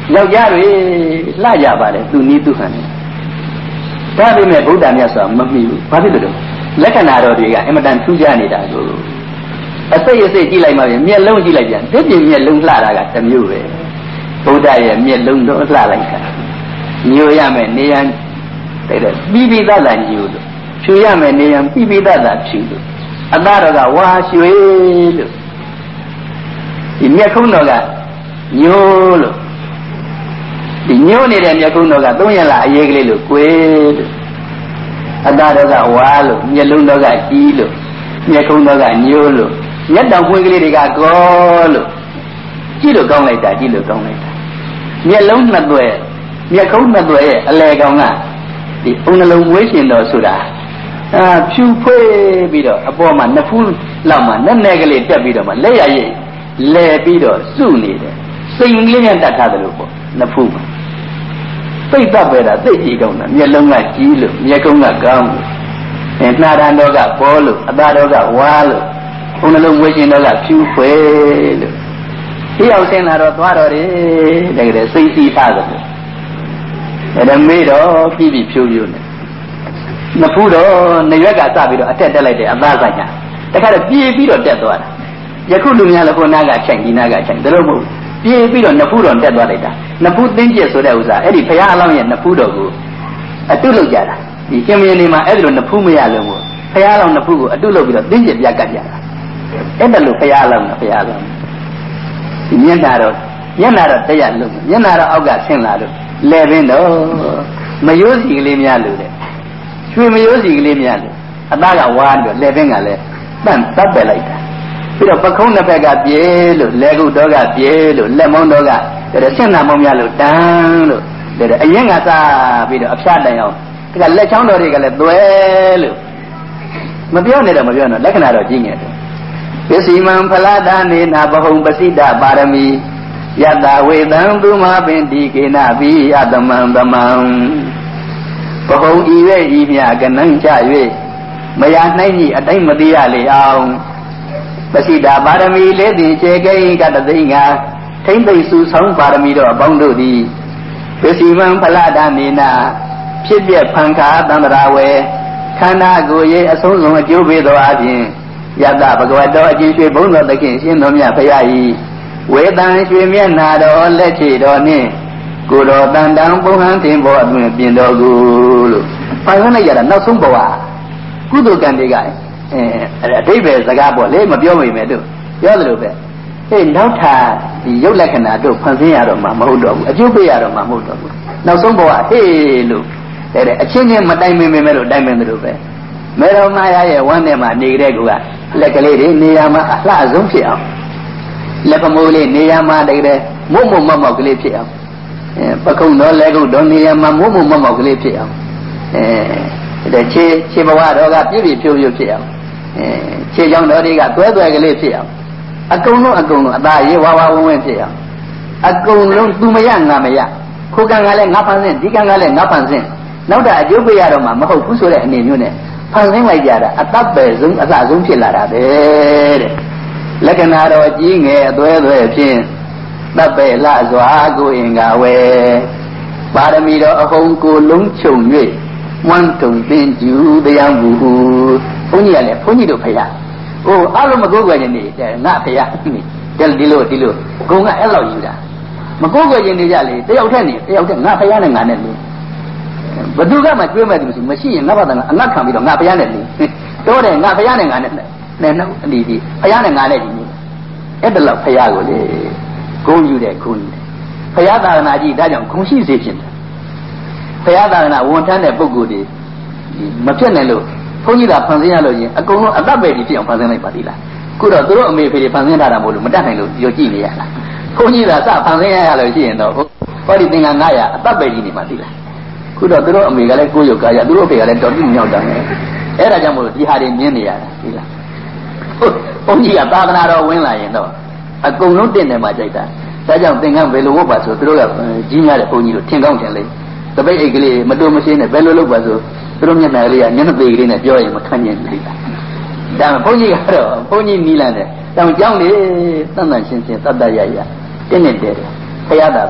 ယောက်ျားတွေလှကြပါတယ်သူနီးသူဟန်ဒါပေမဲ့ဗုဒ္ဓမြတ်စွာမမိဘူးဘာဖြစ်လို့လဲလက္ခဏာတော်တွေကအင်မတန်ထူးခြားနေတာကိုအစိတ်အစိတ်ကြည့်လိုက်မှပြန်မျက်လုံးကြည့်လိုက်ပြန်ဒီပြင်မျက်လုံးလှတာကတစ်မျိုးပဲဗုဒ္ဓရဲ့မျက်လုံးတော့လှလိုက်တာညိုရမယ်နေရန်တဲ့ပြီးပြီးသားသားညိုလို့ဖြူရမယ်နေရန်ပြီးပြီးသားသားဖြူလို့အသားတော်ကဝါရွှေလို့ဒီမျက်ခုံးတော်ကညိုလို့ဒီညိုနေတဲ့မျက်ခုံးတော်ကသုံးရလာအရေးကလေးလို့ကွယ်လို့အသားတော်ကဝါလို့မျက်လုံးတော်ကကြီးလို့မျက်ခုံးတော်ကညိုလို့မျက်တောင်ပွင့်ကလေးတွေကကောလို့ကြည့်လို့ကောင်းလိုက်တာကြည့်လို့ကောင်းလိုက်တာမျက်လုံးနှစ်သွဲမျက်ခုံးနှစ်သွဲရဲ့အလဲကောင်ကဒီအုံနှလုံးမွေးရှင်တော်ဆိုတာအာဖြူဖွေးပြီးတော့အပေါ်မှာနှစ်ဖူးလောက်မှနဲ့နဲ့ကလေးတက်ပြီးတော့မှလက်ရရိပ်လဲပြီးတော့စုနေတယ်စိန်ကလေးနဲ့တတ်ထားတယ်လို့ပေါ့နှစ်ဖူးမှာသိပ်တပ်ပဲတာသိပ်ကြည့်ကောင်းတာမျက်လုံးကကြီးလို့မျက်ခုံးကကောင်းလို့အဲနှာတန်တော်ကပေါ်လို့အသားတော်ကဝါလို့အုံနှလုံးမွေးရှင်တော်ကဖြူဖွေးလို့ဒီအောင်ဆင်းလာတော့သွားတော်တယ်တကယ်စိတ်စီးထားတယ်အဲ့ဒါမေးတော့ပြီးပြီးဖြိုးဖြိုးနေနှစ်ဖူးတော့နေရွက်ကစပြီးတော့အတက်တက်လိုက်တယ်အသားဆိုင်ညာတခါတော့ပြေးပြီးတော့တက်သွားတာယခုလူများလည်းခုနာကချိုင်ဒီနာကချိုင်ဒါလို့မဟုတ်ပြေးပြီးတော့နှစ်ဖူးတော့တက်သွားလိုက်တာနှစ်ဖူးသိင်းကျက်ဆိုတဲ့ဥစ္စာအဲ့ဒီဘုရားအလောင်းရဲ့နှစ်ဖူးတော်ကိုအတုလုပ်ကြတာဒီရှင်မင်းနေမှာအဲ့ဒီလိုနှစ်ဖူးမရလို့ဘုရားအလောင်းနှစ်ဖူးကိုအတုလုပ်ပြီးတော့သိင်းကျက်ပြကတ်ကြတာအဲ့ဒါလို့ဘုရားအလောင်းနဲ့ဘုရားအလောင်းဒီမျက်နှာတော့မျက်နှာတော့တက်ရလို့မျက်နှာတော့အောက်ကဆင်းလာလို့လဲပင်တော့မယိုးစီကလေးများလို့တဲ့ရွှေမယိုးစီကလေးများလို့အသားကဝါပြီးတော့လဲပင်ကလည်းတန့်တပ်ပယ်လိုက်တာပြီးတော့ပခုံးနှစ်ဖက်ကပြေးလို့လဲကုတ်တော့ကပြေးလို့လက်မောင်းတော့ကတဲ့ဆင့်နာမောင်းများလို့တန်းလို့တဲ့အရင်ကစားပြီးတော့အဖျားတိုင်အောင်ဒီကလက်ချောင်းတော်တွေကလည်းသွဲလို့မပြောနဲ့တော့မပြောနဲ့လက္ခဏာတော့ကြီးငယ်တယ်ပစ္စည်းမံဖလာဒနေနာဘဟုံပစိတပါရမီယတဝေတံသူမပင်ဒီကေနဘိအတမံသမံဘဟုံဤရဲ့ဤမြကနန်းချ၍မရနိုင်ကြီးအတိုင်းမသိရလေအောင်ပစိတပါရမီလေးတင်ခြေကိကတသိငါထိမ့်သိစုဆောင်ပါရမီတော်အပေါင်းတို့သည်ပစ္စည်းမံဖလာဒနေနာဖြစ်ပြဖန်ခါတန္တရာဝေခန္ဓာကိုယ်ရဲ့အဆုံးစွန်အကျိုးပေးသောအပြင်ယတဘဂဝတောအကျဉ်းရွှေဘုံတော်သခင်ရှင်တော်မြတ်ဖရာဤဝေတံရွှေမျက်နာတော်လက်ချေတော်နှင့်ကိုယ်တော်တန်တန်ပုံဟန်တင်ပေါ်အတွင်ပြင်တော်ကိုလို့ဖန်ဆင်းလိုက်ရတာနောက်ဆုံးဘဝကုသိုလ်ကံတွေကအဲအတိပ္ပယ်စကားပေါ့လေမပြောမိမယ်တို့ပြောသလိုပဲအေးနောက်ထပ်ဒီရုပ်လက္ခဏာတို့ဖန်ဆင်းရတော့မှမဟုတ်တော့ဘူးအကျိုးပေးရတော့မှမဟုတ်တော့ဘူးနောက်ဆုံးဘဝဟေးလို့တဲ့အချင်းချင်းမတိုင်မင်မင်မဲ့လို့တိုင်မင်တယ်လို့ပဲမေတော်မာယာရဲ့ဝမ်းထဲမှာနေတဲ့ကူကလက်ကလေးတွေနေရာမှာအလှဆုံးဖြစ်အောင်လက်ပမိုးလေးနေရာမှာတကယ်မုံမုံမောက်မောက်ကလေးဖြစ်အောင်အဲပခုံးတော်လက်ကုတ်တော်နေရာမှာမုံမုံမောက်မောက်ကလေးဖြစ်အောင်အဲတဲ့ခြေခြေဘဝတော်ကပြည့်ပြည့်ဖြိုးဖြိုးဖြစ်အောင်အဲခြေချောင်းတော်တွေကတွဲတွဲကလေးဖြစ်အောင်အကုန်လုံးအကုန်လုံးအသားရေးဝါဝါဝင်းဝင်းဖြစ်အောင်အကုန်လုံးသူမရငါမရခိုးကံကလည်းငါဖန်ဆင်းဒီကံကလည်းငါဖန်ဆင်းနောက်တာအကျိုးပေးရတော့မှမဟုတ်ဘူးဆိုတဲ့အနေမျိုးနဲ့ဖန်ဆင်းလိုက်ကြတာအတတ်ပဲဆုံးအစဆုံးဖြစ်လာတာပဲတဲ့လက္ခဏာတော်ကြီးငယ်အသွဲသွဲဖြင့်တပ်ပဲလှစွာကိုအင်္ဂါဝဲပါရမီတော်အဟုန်ကိုလုံးချုံ၍မွန်းတုံပင်ကျူတရားမူဟုဘုန်းကြီးကလည်းဘုန်းကြီးတို့ဖရာအိုးအားလုံးမကိုးကွယ်ခြင်းနေငါဖရာတယ်ဒီလိုဒီလိုဂုံကအဲ့လောက်ယူတာမကိုးကွယ်ခြင်းနေကြလေတယောက်တည်းနေတယောက်တည်းငါဖရာနဲ့ငါနဲ့လေဘသူကမှကျွေးမဲ့သူမရှိရင်ငါဘာသာအငတ်ခံပြီးတော့ငါဖရာနဲ့လေတော့တယ်ငါဖရာနဲ့ငါနဲ့နဲ့နှုတ်ဒီဒီဖရာနဲ့ငါနဲ့ဒီနေ့အဲ့ဒါလောက်ဖရာကိုလေဂုံယူတယ်ဂုံယူတယ်ဖရာသာသနာကြီးဒါကြောင့်ဂုံရှိစေဖြစ်တယ်ဖရာသာသနာဝန်ထမ်းတဲ့ပုဂ္ဂိုလ်တွေမဖြစ်နိုင်လို့ဘုန်းကြီးကဖန်ဆင်းရလို့ရင်အကုန်လုံးအသက်ပဲဒီဖြစ်အောင်ဖန်ဆင်းလိုက်ပါသေးလားခုတော့သူတို့အမေဖေတွေဖန်ဆင်းထားတာမဟုတ်လို့မတတ်နိုင်လို့ရောကြည့်နေရလားဘုန်းကြီးကစဖန်ဆင်းရရလို့ရှိရင်တော့ဟောဒီသင်္ကန်းငါးရာအသက်ပဲကြီးနေမှသိလားခုတော့သူတို့အမေကလည်းကိုယ်ရုပ်ကားရသူတို့အဖေကလည်းတော်တိမြောက်တယ်အဲ့ဒါကြောင့်မို့လို့ဒီဟာတွေမြင်နေရတာသိလားဘုန်းကြီးကသာသနာတော်ဝင်လာရင်တော့အကုန်လုံးတင့်တယ်မှကြိုက်တာဒါကြောင့်သင်္ကန်းဘယ်လိုဝတ်ပါဆိုသူတို့ကကြီးများတဲ့ဘုန်းကြီးတို့ထင်ကောင်းထင်လေတပိတ်အိတ်ကလေးမတူမရှင်းနဲ့ဘယ်လိုလုပ်ပါဆိုသူတို့မျက်နှာလေးကမျက်နှာသေးကလေးနဲ့ပြောရင်မခံနိုင်ဘူးဒါပေမဲ့ဘုန်းကြီးကတော့ဘုန်းကြီးနီးလာတယ်တောင်ကြောင်းလေတန်တန်ရှင်းရှင်းတတ်တတ်ရရတင်းနေတယ်ဘုရားသာ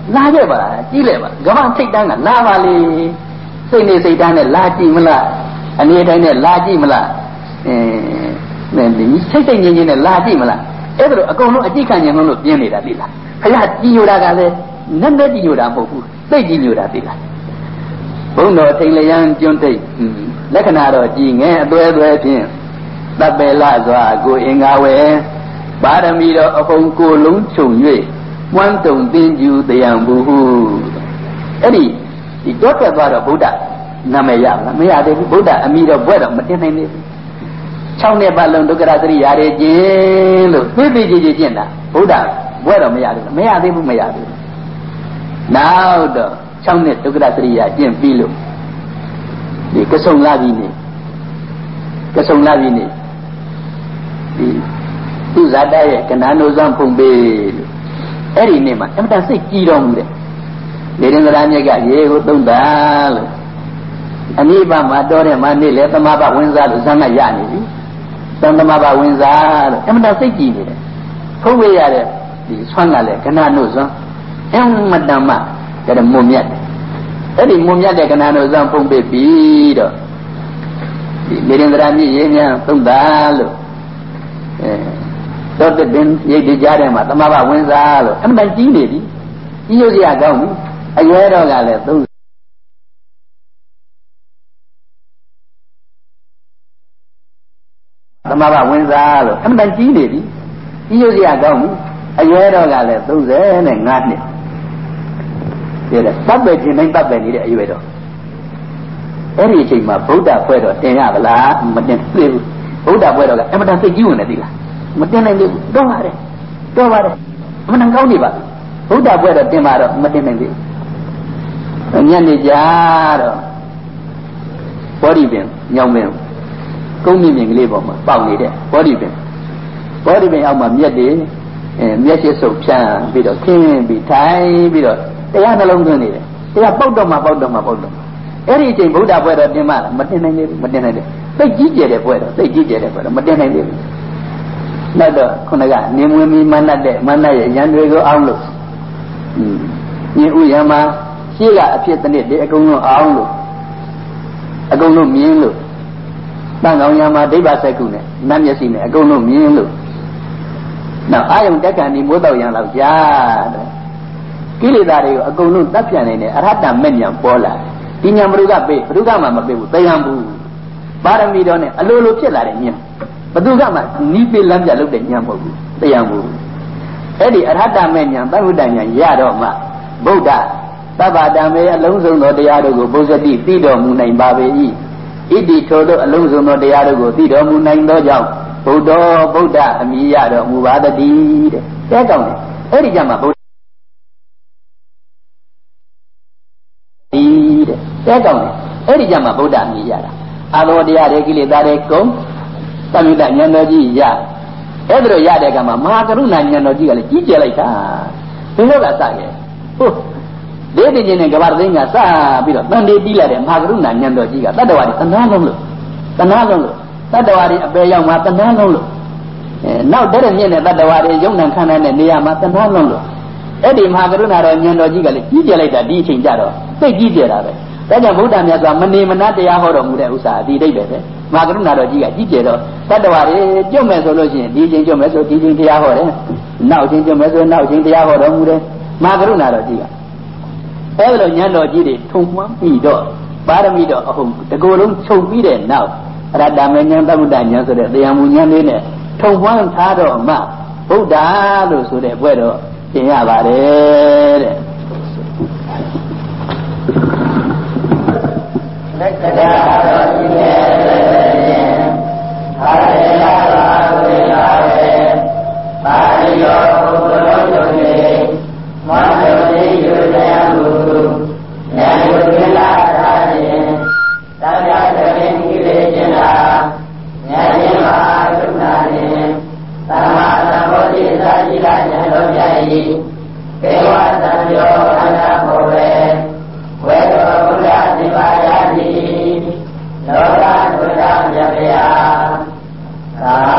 လာခဲ့ပါကြီးလေပါကမ္ဘာစိတ်တန်းကလာပါလေစိတ်နေစိတ်တန်းနဲ့လာကြည့်မလားအနေတိုင်းနဲ့လာကြည့်မလားအဲဒီစိတ်စိတ်ငြင်းငြင်းနဲ့လာကြည့်မလားအဲ့ဒါလိုအကုန်လုံးအကြည့်ခံဉာဏ်လို့ပြင်းနေတာသိလားခရကြည်ညိုတာကလည်းနက်နက်ကြည်ညိုတာမဟုတ်ဘူးသိကြည်ညိုတာသိလားဘုန်းတော်ထိန်လျံကျွန်းထိတ်လက္ခဏာတော့ကြည်ငယ်အသွဲအသွဲဖြင့်တပ်ပေလစွာကိုအင်္ဂါဝဲပါရမီတော်အဟုန်ကိုလုံးခြုံ၍မွမ်းတုံတင်ကျူတရားဘူးဟုအဲ့ဒီဒီတော့ထွက်သွားတော့ဗုဒ္ဓနာမည်ရလားမရသေးဘူးဗုဒ္ဓအမိတော့ဘွဲ့တော့မတင်နိုင်သေးဘူး၆နှစ်ပတ်လုံးဒုက္ခရသတိရတယ်ကျင်းလို့သိသိကြည်ကြည်ကျင့်တာဗုဒ္ဓဘွဲ့တော့မရသေးဘူးမရသေးဘူးမရသေးဘူးနောက်တော့၆နှစ်ဒုက္ခရသတိရကျင့်ပြီးလို့ဒီကဆုံလာပြီနေကဆုံလာပြီနေဒီသူဇာတရဲ့ကဏ္ဍနိုးစံဖုံပေးလို့အဲ့ဒီနေ့မှာအမတန်စိတ်ကြည်တော်မူတဲ့နေရင်္ဂရာမြတ်ကရေကိုသုံးတာလို့အနိဗ္ဗာန်မှာတော်တဲ့မှာနေ့လေသမဘဝင်စားလို့ဇန်ကရနေပြီသံသမဘဝင်စားလို့အမတန်စိတ်ကြည်နေတယ်ဖုံးပေးရတဲ့ဒီဆွမ်းကလည်းကဏ္ဍနိုးစံအမတန်မှတဲ့မုံမြတ်တယ်အဲ့ဒီမုံမြတ်တဲ့ကဏ္ဍနိုးစံဖုံးပေးပြီးတော့ဒီနေရင်္ဂရာမြတ်ရေများသုံးတာလို့အဲတော့တဲ့ပင်ရိတ်တကြားထဲမှာသမဘဝင်စားလို့အမှန်တန်ကြီးနေပြီကြီးရုပ်ရကောင်းပြီအရွယ်တော်ကလည်းသုံးသမဘဝင်စားလို့အမှန်တန်ကြီးနေပြီကြီးရုပ်ရကောင်းပြီအရွယ်တော်ကလည်းသုံးဆယ်နဲ့ငါးနှစ်တဲ့တပ်ပဲခြင်းတိုင်းတပ်ပဲနေတဲ့အရွယ်တော်အဲ့ဒီအချိန်မှာဗုဒ္ဓဖွဲ့တော်တင်ရပါလားမတင်သေးဘူးဗုဒ္ဓဖွဲ့တော်ကအမှန်တန်စိတ်ကြီးဝင်နေပြီလားမတင်နိုင်ဘူးတော့ပါတယ်တော့ပါတယ်အမှန်တန်ကောင်းနေပါဘုရားပွဲတော့တင်ပါတော့မတင်နိုင်ဘူးညနေကြတော့ဘောဓိပင်ညောင်ပင်ကုန်းမြင့်မြင့်ကလေးပေါ်မှာပေါက်နေတဲ့ဘောဓိပင်ဘောဓိပင်အောက်မှာမြက်တွေအဲမြက်ရှိစုပ်ဖြန်းပြီးတော့ခင်းပြီးထိုင်ပြီးတော့တရားနှလုံးသွင်းနေတယ်တရားပေါက်တော့မှပေါက်တော့မှပေါက်တော့အဲ့ဒီအချိန်ဘုရားပွဲတော့တင်ပါလားမတင်နိုင်ဘူးမတင်နိုင်ဘူးသိကြီးကျယ်တဲ့ပွဲတော့သိကြီးကျယ်တဲ့ပွဲတော့မတင်နိုင်ဘူးနောက်တော့ခုနကနေမွေမီမနတ်တဲ့မနတ်ရဲ့ရန်တွေကိုအောင်လို့ညဥ်ဥယျာမှာရှေ့ကအဖြစ်တစ်နှစ်တည်းအကုန်လုံးအောင်လို့အကုန်လုံးမြင်လို့တန်ကောင်ရံမှာဒိဗ္ဗစက္ကုနဲ့နတ်မျက်စိနဲ့အကုန်လုံးမြင်လို့နောက်အာယုန်တက်ကန်ဒီမိုးတော့ရံလောက်ကြားတဲ့ကိလေသာတွေကိုအကုန်လုံးတတ်ပြန်နေတယ်အရဟတမဲ့ညာပေါ်လာဒီညာဘုရုကပေးဘုရုကမှမပေးဘူးတယံဘူးပါရမီတော်နဲ့အလိုလိုဖြစ်လာတဲ့ညာဘသူကမှနီးပေးလမ်းပြလုပ်တဲ့ဉာဏ်မဟုတ်ဘူးတရားမဟုတ်ဘူးအဲ့ဒီအရဟတမေဉာဏ်သဗ္ဗတဉာဏ်ရတော့မှဗုဒ္ဓသဗ္ဗတမေအလုံးစုံသောတရားတို့ကိုဘုဇတိသိတော်မူနိုင်ပါပေ၏ဣတိထိုသောအလုံးစုံသောတရားတို့ကိုသိတော်မူနိုင်သောကြောင့်ဗုဒ္ဓဗုဒ္ဓအမိရတော်မူပါတည်းတဲ့တဲကောင်းတယ်အဲ့ဒီကြမှာဗုဒ္ဓဒီတဲ့တဲကောင်းတယ်အဲ့ဒီကြမှာဗုဒ္ဓအမိရတာအာလောတရားတွေကိလေသာတွေကုန်သမိတဉာဏ်တော်ကြီးရအဲ့ဒါတော့ရတဲ့ကမှာမဟာကရုဏာဉာဏ်တော်ကြီးကလည်းကြီးကျယ်လိုက်တာဘယ်လိုကစရဲ့ဟုတ်ဒေသချင်းနဲ့ကဘာသိန်းကစပြီးတော့တန်တေးတီးလာတဲ့မဟာကရုဏာဉာဏ်တော်ကြီးကတတ္တဝါတွေတဏှာလုံးလို့တဏှာလုံးလို့တတ္တဝါတွေအပေရောက်မှာတဏှာလုံးလို့အဲနောက်တဲ့မြင့်တဲ့တတ္တဝါတွေယုံနံခန္ဓာနဲ့နေရာမှာတဏှာလုံးလို့အဲ့ဒီမဟာကရုဏာတော်ဉာဏ်တော်ကြီးကလည်းကြီးကျယ်လိုက်တာဒီအချိန်ကြတော့သိကြီးကျယ်တာပဲဒါကြောင့်ဗုဒ္ဓမြတ်စွာမနေမနာတရားဟောတော်မူတဲ့ဥစ္စာဒီအိဗယ်ပဲမဟာကရုဏာတော်ကြီးကကြီးကျယ်တော့တတ္တဝါတွေကြုံမဲ့ဆိုလို့ရှိရင်ဒီချိန်ကြုံမဲ့ဆိုဒီချိန်တရားဟောတယ်နောက်ချိန်ကြုံမဲ့ဆိုနောက်ချိန်တရားဟောတော်မူတယ်မဟာကရုဏာတော်ကြီးကအဲလိုဉာဏ်တော်ကြီးတွေထုံမှန်းပြီးတော့ပါရမီတော်အဟုတ်တကူလုံးချုပ်ပြီးတဲ့နောက်အရတ္တမေဉာဏ်သဗ္ဗတဉာဏ်ဆိုတဲ့တရားမူဉာဏ်လေးနဲ့ထုံမှန်းထားတော့မှဗုဒ္ဓလို့ဆိုတဲ့ဘွဲ့တော့သင်ရပါတယ်တဲ့သက္ကရာတော်ရှိတဲ့အာရေလာလာဝေလာဝေပါဠိတော်ဘုရားတော်နေမောတော်နေယူတဲ့ဘုရားဉာဏ်ကိုပြလာတာခြင်းတရားတော်ကြီးလေးခြင်းလားဉာဏ်ခြင်းမှာဒုက္ခခြင်းသမ္မာသမ္ဗုဒ္ဓိသာရှိတာဉာဏ်တော်ပြ၏ကေဝသံယောအနာဘောဝေဝေတော်ဘုရားဒီပါယတိလောကဘုရားမြတ်ဗျာသာ